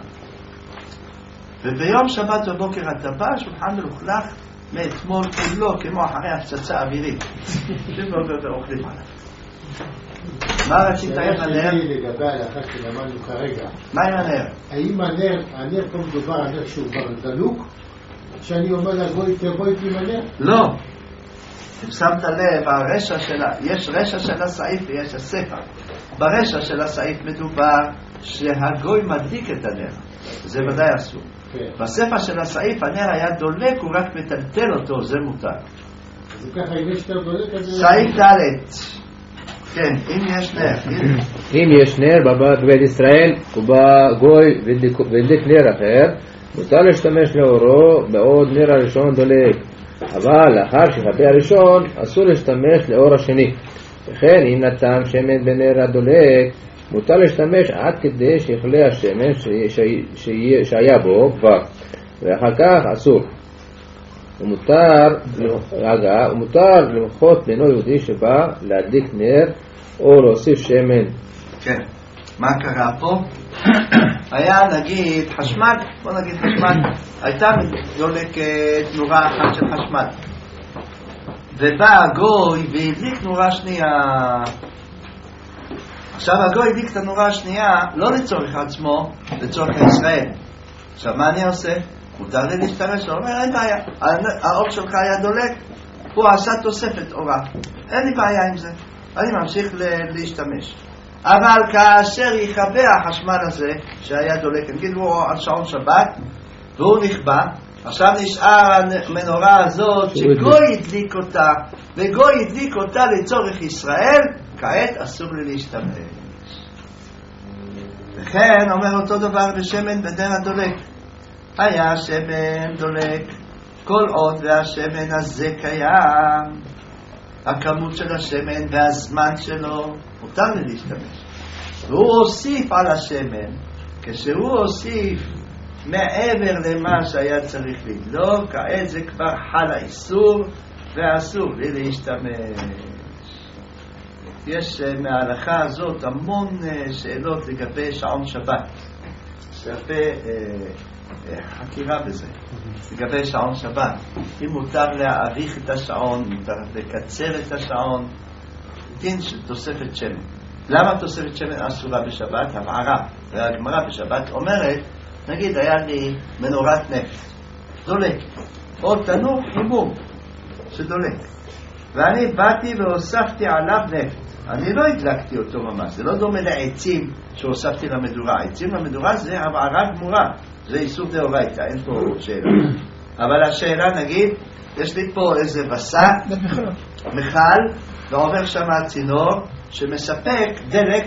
וביום שבת בבוקר אתה בא, השולחן מלוכלך מאתמול כולו, כמו אחרי הפצצה אווירית. ואוכלים עליו. מה רצית עם הנר? לגבי ההלכה שלמדנו כרגע. מה עם הנר? האם הנר פה מדובר על נר שהוא כבר דלוק? שאני אומר לגוי תבוא איתי עם הנר? לא. אם שמת לב, הרשע שלה, יש רשע של הסעיף ויש הספר. ברשע של הסעיף מדובר שהגוי מדליק את הנר. זה ודאי אסור. בספר של הסעיף הנר היה דולק, הוא רק מטלטל אותו, זה מותר. אז ככה אם יש נר דולק, סעיף ד' כן, אם יש נר. אם יש נר בבית ישראל ובא גוי והדליק נר אחר, מותר להשתמש לאורו בעוד נר הראשון דולק, אבל לאחר שחטא הראשון אסור להשתמש לאור השני. וכן אם נתן שמן בנר הדולק, מותר להשתמש עד כדי שיכלה השמן שהיה בו כבר, ואחר כך אסור. ומותר למחות בנו יהודי שבא להדליק נר או להוסיף שמן. כן, מה קרה פה? היה נגיד חשמל, בוא נגיד חשמל, הייתה דולקת נורה אחת של חשמל, ובא הגוי והדליק נורה שנייה. עכשיו הגוי הדליק את הנורה השנייה לא לצורך עצמו, לצורך ישראל. עכשיו מה אני עושה? מותר לי להשתמש, הוא אומר אין בעיה, האור שלך היה דולק, הוא עשה תוספת אורה, אין לי בעיה עם זה, אני ממשיך להשתמש. אבל כאשר יכבה החשמל הזה שהיה דולק, נגיד הוא על שעון שבת והוא נכבה, עכשיו נשאר המנורה הזאת שגוי הדליק אותה, וגוי הדליק אותה לצורך ישראל, כעת אסור לי להשתמש. וכן אומר אותו דבר בשמן בנר הדולק, היה שמן דולק כל עוד והשמן הזה קיים, הכמות של השמן והזמן שלו מותר לי להשתמש. והוא הוסיף על השמן, כשהוא הוסיף מעבר למה שהיה צריך לדלוק, כעת זה כבר חל האיסור ואסור לי להשתמש. יש מההלכה הזאת המון שאלות לגבי שעון שבת, הרבה חקירה בזה לגבי שעון שבת, אם מותר להאריך את השעון, מותר לקצר את השעון, דין של תוספת שמן. למה תוספת שמן אסורה בשבת? הבערה, והגמרא בשבת אומרת, נגיד היה לי מנורת נפט דולק, או תנור חימום שדולק, ואני באתי והוספתי עליו נפט, אני לא הדלקתי אותו ממש, זה לא דומה לעצים שהוספתי למדורה. עצים למדורה זה הבערה גמורה, זה איסור דאורייתא, אין פה שאלה. אבל השאלה, נגיד, יש לי פה איזה בשר, מחל, ועובר שם הצינור שמספק דלק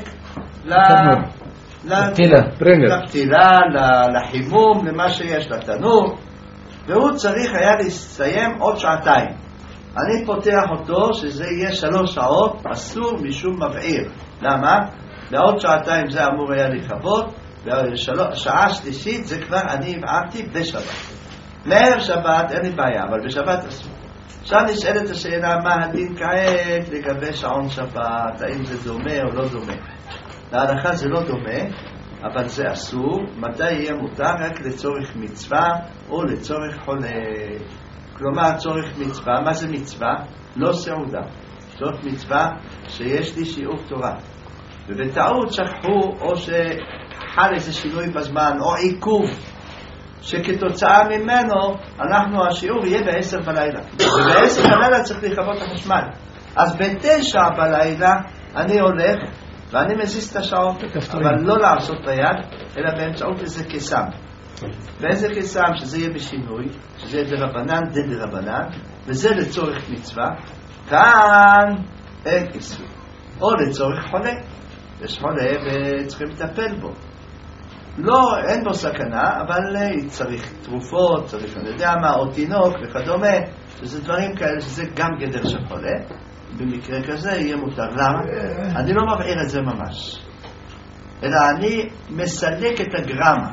לפתילה, לחימום, למה שיש לתנור, והוא צריך היה להסתיים עוד שעתיים. אני פותח אותו שזה יהיה 3 שעות, אסור משום מבעיר. למה? לעוד שעתיים זה אמור היה לכבות, שעה שלישית זה כבר אני הבערתי בשבת. מערב שבת אין לי בעיה, אבל בשבת אסור. עכשיו נשאלת השאלה מה הדין כעת לגבי שעון שבת, האם זה דומה או לא דומה. להלכה זה לא דומה, אבל זה אסור. מתי יהיה מותר? רק לצורך מצווה או לצורך חולה. כלומר צורך מצווה. מה זה מצווה? לא סעודה. צורך מצווה שיש לי שיעור תורה, ובטעות שכחו או שחל איזה שינוי בזמן או עיכוב שכתוצאה ממנו השיעור יהיה ב10 בלילה, וב10 בלילה צריך לכבות את החשמל. אז ב9 בלילה אני הולך ואני מזיז את השעון, אבל לא לעשות ביד אלא באמצעות איזה קיסם. ואיזה קיסם שזה יהיה בשינוי, שזה יהיה דרבנן דרבנן, וזה לצורך מצווה. כאן אין איסור. או לצורך חולה, יש חולה וצריכים לטפל בו, לא, אין בו סכנה, אבל צריך תרופות, צריך אני יודע מה, או תינוק וכדומה, שזה דברים כאלה, שזה גם גדר של חולה. במקרה כזה יהיה מותר. למה? אני לא מבעיר את זה ממש, אלא אני מסלק את הגרמה.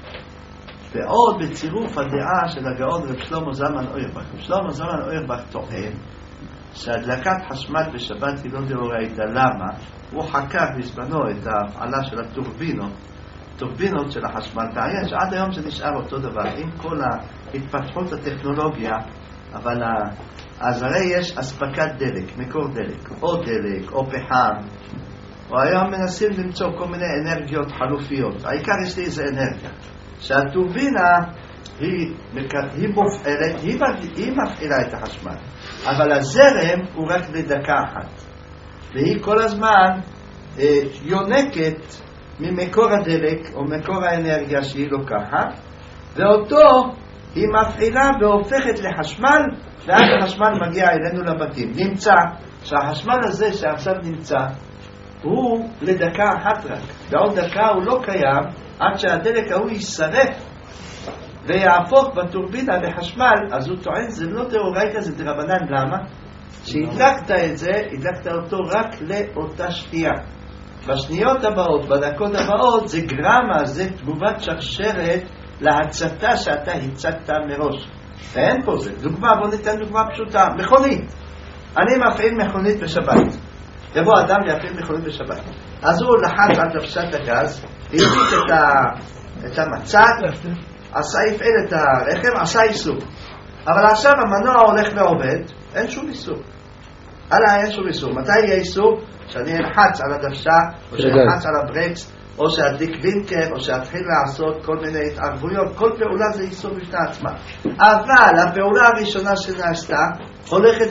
ועוד בצירוף הדעה של הגאון רב שלמה זלמן אוירבך. שלמה זלמן אוירבך טוען שהדלקת חשמל בשבת היא לא דאורייתא. למה? הוא חקר בזמנו את ההפעלה של הטורבינות של החשמל, תעיין שעד היום זה נשאר אותו דבר עם כל ההתפתחות הטכנולוגיה. אבל אז הרי יש אספקת דלק, מקור דלק, או דלק או פחם, או היום מנסים למצוא כל מיני אנרגיות חלופיות. העיקר יש לי איזה אנרגיה שהטורבינה היא מופעלת, היא מפעילה את החשמל, אבל הזרם הוא רק לדקה אחת, והיא כל הזמן יונקת ממקור הדלק או מקור האנרגיה שהיא לוקחת, ואותו היא מפעילה והופכת לחשמל, ואז החשמל מגיע אלינו לבתים. נמצא שהחשמל הזה שעכשיו נמצא הוא לדקה אחת רק, ועוד דקה הוא לא קיים עד שהדלק ההוא יישרף ויהפוך בטורבינה לחשמל. אז הוא טוען זה לא דאורייתא, זה דרבנן. למה? שהדלקת את זה, הדלקת אותו רק לאותה שנייה. בשניות הבאות, בדקות הבאות, זה גרמה, זה תגובת שרשרת להצתה שאתה הצעת מראש. ואין פה זה. דוגמה, בוא ניתן דוגמה פשוטה. מכונית. אני מפעיל מכונית בשבת. יבוא אדם להפעיל מכונית בשבת. אז הוא לחץ על דוושת הגז, הביא את המצד, הפעיל את הרכב, עשה איסור. אבל עכשיו המנוע הולך ועובד, אין שום איסור. אין שום איסור. מתי יהיה איסור? שאני אלחץ על הדוושה, או שאלחץ על הברקס, או שאדליק וינקר, או שאתחיל לעשות כל מיני התערבויות. כל פעולה זה איסור בשביל עצמה. אבל הפעולה הראשונה שנעשתה הולכת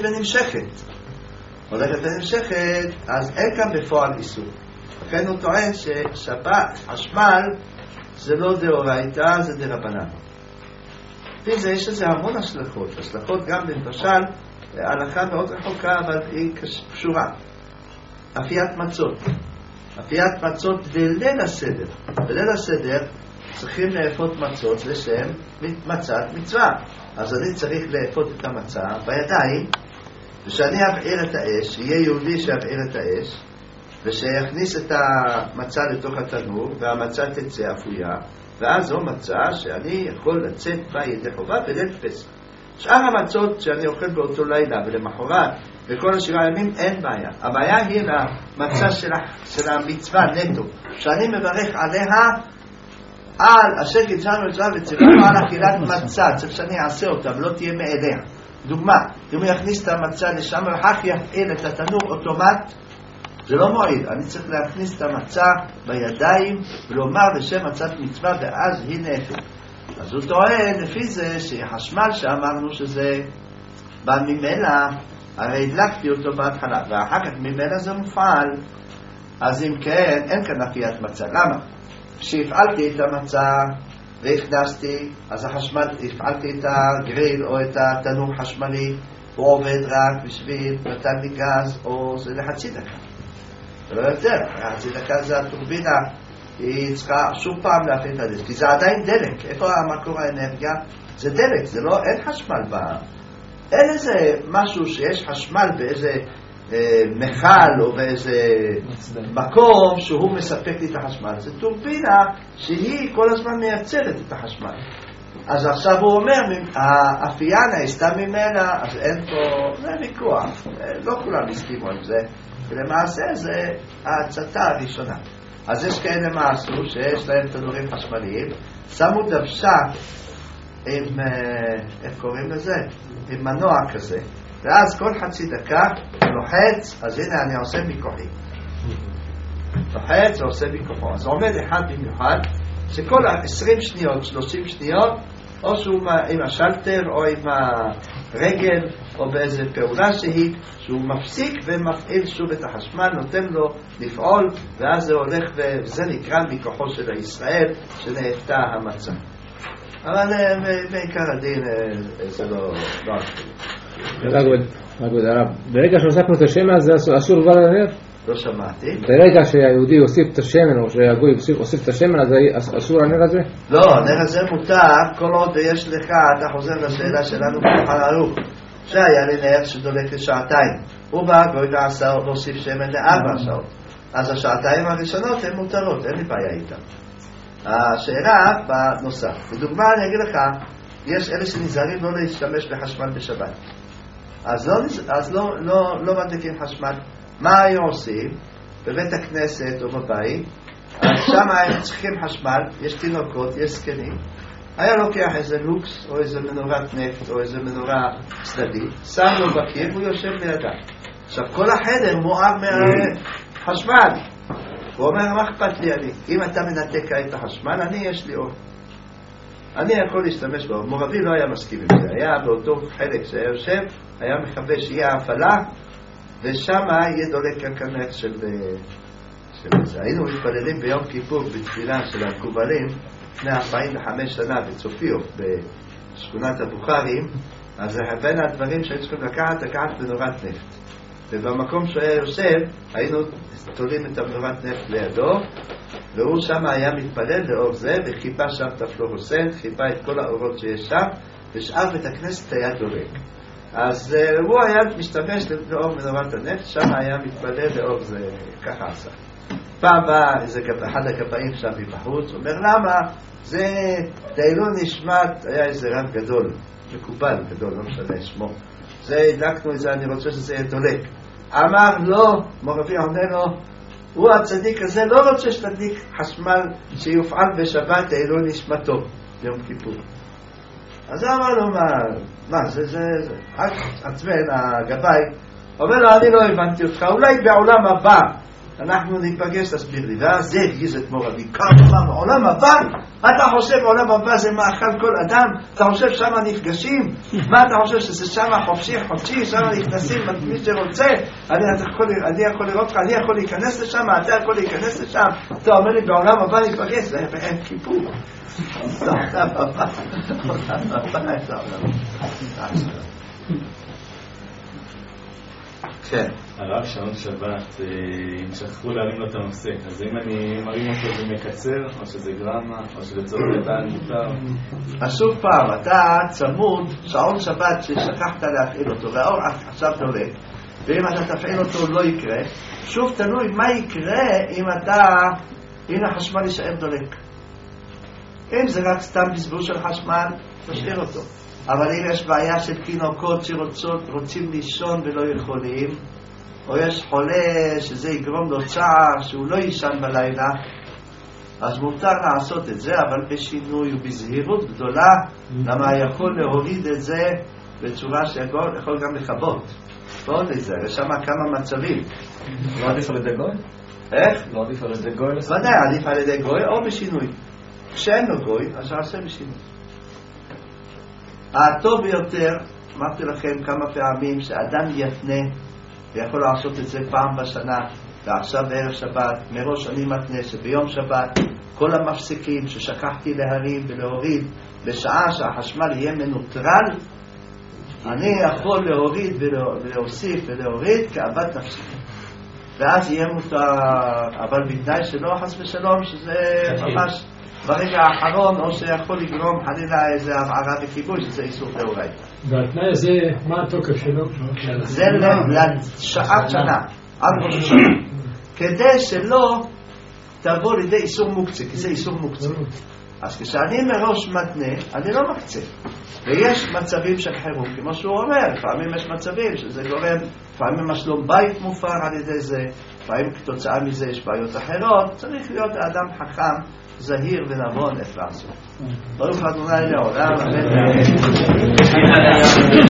ונמשכת, אז אין כאן בפועל איסור. לכן הוא טוען ששבת, חשמל, זה לא דאורייתא, זה דרבנן. לפי זה יש לזה המון השלכות גם למשל, הלכה מאוד רחוקה, אבל היא קשורה. אפיית מצות בליל הסדר צריכים לאפות מצות לשם מצת מצווה. אז אני צריך לאפות את המצה בידיים, ושאני אבעיר את האש, יהיה יהודי שיבעיר את האש, ושיכניס את המצה לתוך התנור, והמצה תצא אפויה, ואז זו מצה שאני יכול לצאת בה ידי חובה בליל פסח. שאר המצות שאני אוכל באותו לילה ולמחרת וכל 7 ימים אין בעיה. הבעיה היא למצה של המצווה נטו, שאני מברך עליה על אשר קידשנו מצווה וציוונו על אכילת מצה. צריך שאני אעשה אותה ולא תהיה מאליה. דוגמה, אם הוא יכניס את המצה לשם ורחק יפעיל את התנור אוטומט, זה לא מועיל. אני צריך להכניס את המצה בידיים ולומר לשם מצת מצווה, ואז היא נאפת. אז הוא טוען לפי זה שחשמל שאמרנו שזה בא ממנה, הרי הדלקתי אותו בהתחלה ואחר כך ממנה זה מופעל, אז אם כן אין כאן אפיית מצה. למה? כשהפעלתי את המצה והכנסתי, אז החשמל, הפעלתי את הגריל או את התנור חשמלי, הוא עובד רק בשביל נתן לי גז, או זה לחצי דקה, זה לא יותר. לחצי דקה זה הטורבינה, היא צריכה שוב פעם להפעיל את הדלק, כי זה עדיין דלק. איפה המקור האנרגיה? זה דלק, זה לא, אין חשמל בה. אין איזה משהו שיש חשמל באיזה מחל או באיזה מקום שהוא מספק לי את החשמל. זה טורבינה שהיא כל הזמן מייצרת את החשמל. אז עכשיו הוא אומר, האפיין הייתה ממנה, אז אין פה, זה ויכוח, לא כולם הסכימו עם זה, ולמעשה זה ההצתה הראשונה. אז יש כאלה מעשו שיש להם תנורים חשמליים, שמו דוושה עם, איך קוראים לזה? עם מנוע כזה, ואז כל חצי דקה לוחץ, אז הנה אני עושה מכוחי. לוחץ ועושה מכוחו. אז עומד אחד במיוחד, שכל 20 שניות, 30 שניות, או שהוא עם השלטר, או עם הרגל, או באיזה פעולה שהוא מפסיק ומפעיל שוב את החשמל, נותן לו לפעול, ואז זה הולך, וזה נקרא מכוחו של ישראל, שנהפתה המצב. אבל בעיקר הדין זה לא רגוד הרב, ברגע שהוספנו את השמן זה אסור כבר לנר? לא שמעתי. ברגע שהיהודי הוסיף את השמן או שהגוי הוסיף את השמן אז אסור הנר הזה? לא, הנר הזה מותר כל עוד יש לך, אתה חוזר לשאלה שלנו בשולחן ערוך, שהיה לי נר שדולק לשעתיים, הוא בא גוי ועשה להוסיף שמן ל4 שעות, אז השעתיים הראשונות הן מותרות, אין לי בעיה איתן. השאלה בנוסף, בדוגמה אני אגיד לך, יש אלה שנזהרים לא להשתמש בחשמל בשבת, אז לא מדליקים חשמל. מה היו עושים? בבית הכנסת או בבית, אז שם הם צריכים חשמל, יש תינוקות, יש זקנים, היה לוקח איזה לוקס או איזה מנורת נפט או איזה מנורה צדדית, שם לו בקיר והוא יושב לידה. עכשיו כל החדר מואר מהחשמל, הוא אומר מה אכפת לי אני, אם אתה מנתק את החשמל אני יש לי אור, אני יכול להשתמש בו. מורבי לא היה מסכים עם זה, היה באותו חלק שהיה יושב, היה מכווה שיהיה הפעלה ושם יהיה דולק הכנף של זה. היינו מתפללים ביום כיפור בתפילה של המקובלים לפני 45 שנה בצופיו בשכונת הבוכרים, אז בין הדברים שהיינו צריכים לקחת מנורת נפט, ובמקום שהוא היה יושב היינו תולים את המנורת נפט לידו, והוא שם היה מתפלל לאור זה וחיפה שם את הפלורוסנט, חיפה את כל האורות שיש שם, ושאר בית הכנסת היה דולק. אז הוא היה משתמש לאור מנורת הנפט, שם היה מתפלל לאור זה, ככה עשה. פעם בא איזה אחד הגבאים שם מבחוץ, אומר למה? זה דיילו נשמת, היה איזה רב גדול, מקובל גדול, לא משנה שמו. זה הדלקנו את זה, אני רוצה שזה יהיה דולק. אמר לא, מורבי עונה לו, הוא הצדיק הזה לא רוצה שתדליק חשמל שיופעל בשבת דיילו נשמתו, יום כיפור. אז אמר לו מה זה רק עצמן הגבאי, אומר לו אני לא הבנתי אותך, אולי בעולם הבא אנחנו ניפגש, תסביר לי. ואז זה הרגיז את מורבי, כמה בעולם הבא? אתה חושב בעולם הבא זה מאכל כל אדם? אתה חושב שם נפגשים? מה אתה חושב שזה שם חופשי, שם נכנסים מי שרוצה? אני יכול לראות לך, אני יכול להיכנס לשם, אתה יכול להיכנס לשם, אתה אומר לי בעולם הבא ניפגש, זה בעין כיפור. כן. הרב שעון שבת, אם שכחו להרים לו את הנושא, אז אם אני מרים אותו זה מקצר, או שזה גרמה, או שלצורך לדעת מותר? אז שוב פעם, אתה צמוד, שעון שבת ששכחת להפעיל אותו, והאור עכשיו דולק, ואם אתה תפעיל אותו לא יקרה, שוב תלוי מה יקרה אם החשמל יישאר דולק. אם זה רק סתם בזבוז של חשמל, תשאיר אותו. אבל אם יש בעיה של תינוקות שרוצים לישון ולא יכולים, או יש חולה שזה יגרום לו צער שהוא לא יישן בלילה, אז מותר לעשות את זה, אבל בשינוי ובזהירות גדולה, למה יכול להוריד את זה בצורה שיכול גם לכבות. ועוד את זה, יש שם כמה מצבים. לא עדיף על ידי גוי? איך? לא עדיף על ידי גוי? ודאי, עדיף על ידי גוי או בשינוי. כשאין לו גוי, אז שעשה בשינוי. הטוב ביותר, אמרתי לכם כמה פעמים, שאדם יפנה ויכול לעשות את זה פעם בשנה, ועכשיו בערב שבת, מראש אני מתנה שביום שבת כל המפסיקים ששכחתי להרים ולהוריד, בשעה שהחשמל יהיה מנוטרל, אני יכול להוריד ולהוסיף ולהוריד כאוות נפשי, ואז יהיה מותר, אבל בתנאי שלא חס ושלום שזה ממש ברגע האחרון, או שיכול לגרום חלילה איזה הבערה וכיבוש, שזה איסור דאורייתא. והתנאי הזה, מה התוקף שלו? זה לשעת שנה, עד ראש השנה, כדי שלא תבוא לידי איסור מוקצה, כי זה איסור מוקצה. אז כשאני מראש מתנה, אני לא מקצה. ויש מצבים של חירום, כמו שהוא אומר, לפעמים יש מצבים שזה גורם, לפעמים השלום בית מופר על ידי זה, לפעמים כתוצאה מזה יש בעיות אחרות, צריך להיות האדם חכם, זהיר ונבון איך לעשות. ברוך ה' לעולם, אמן.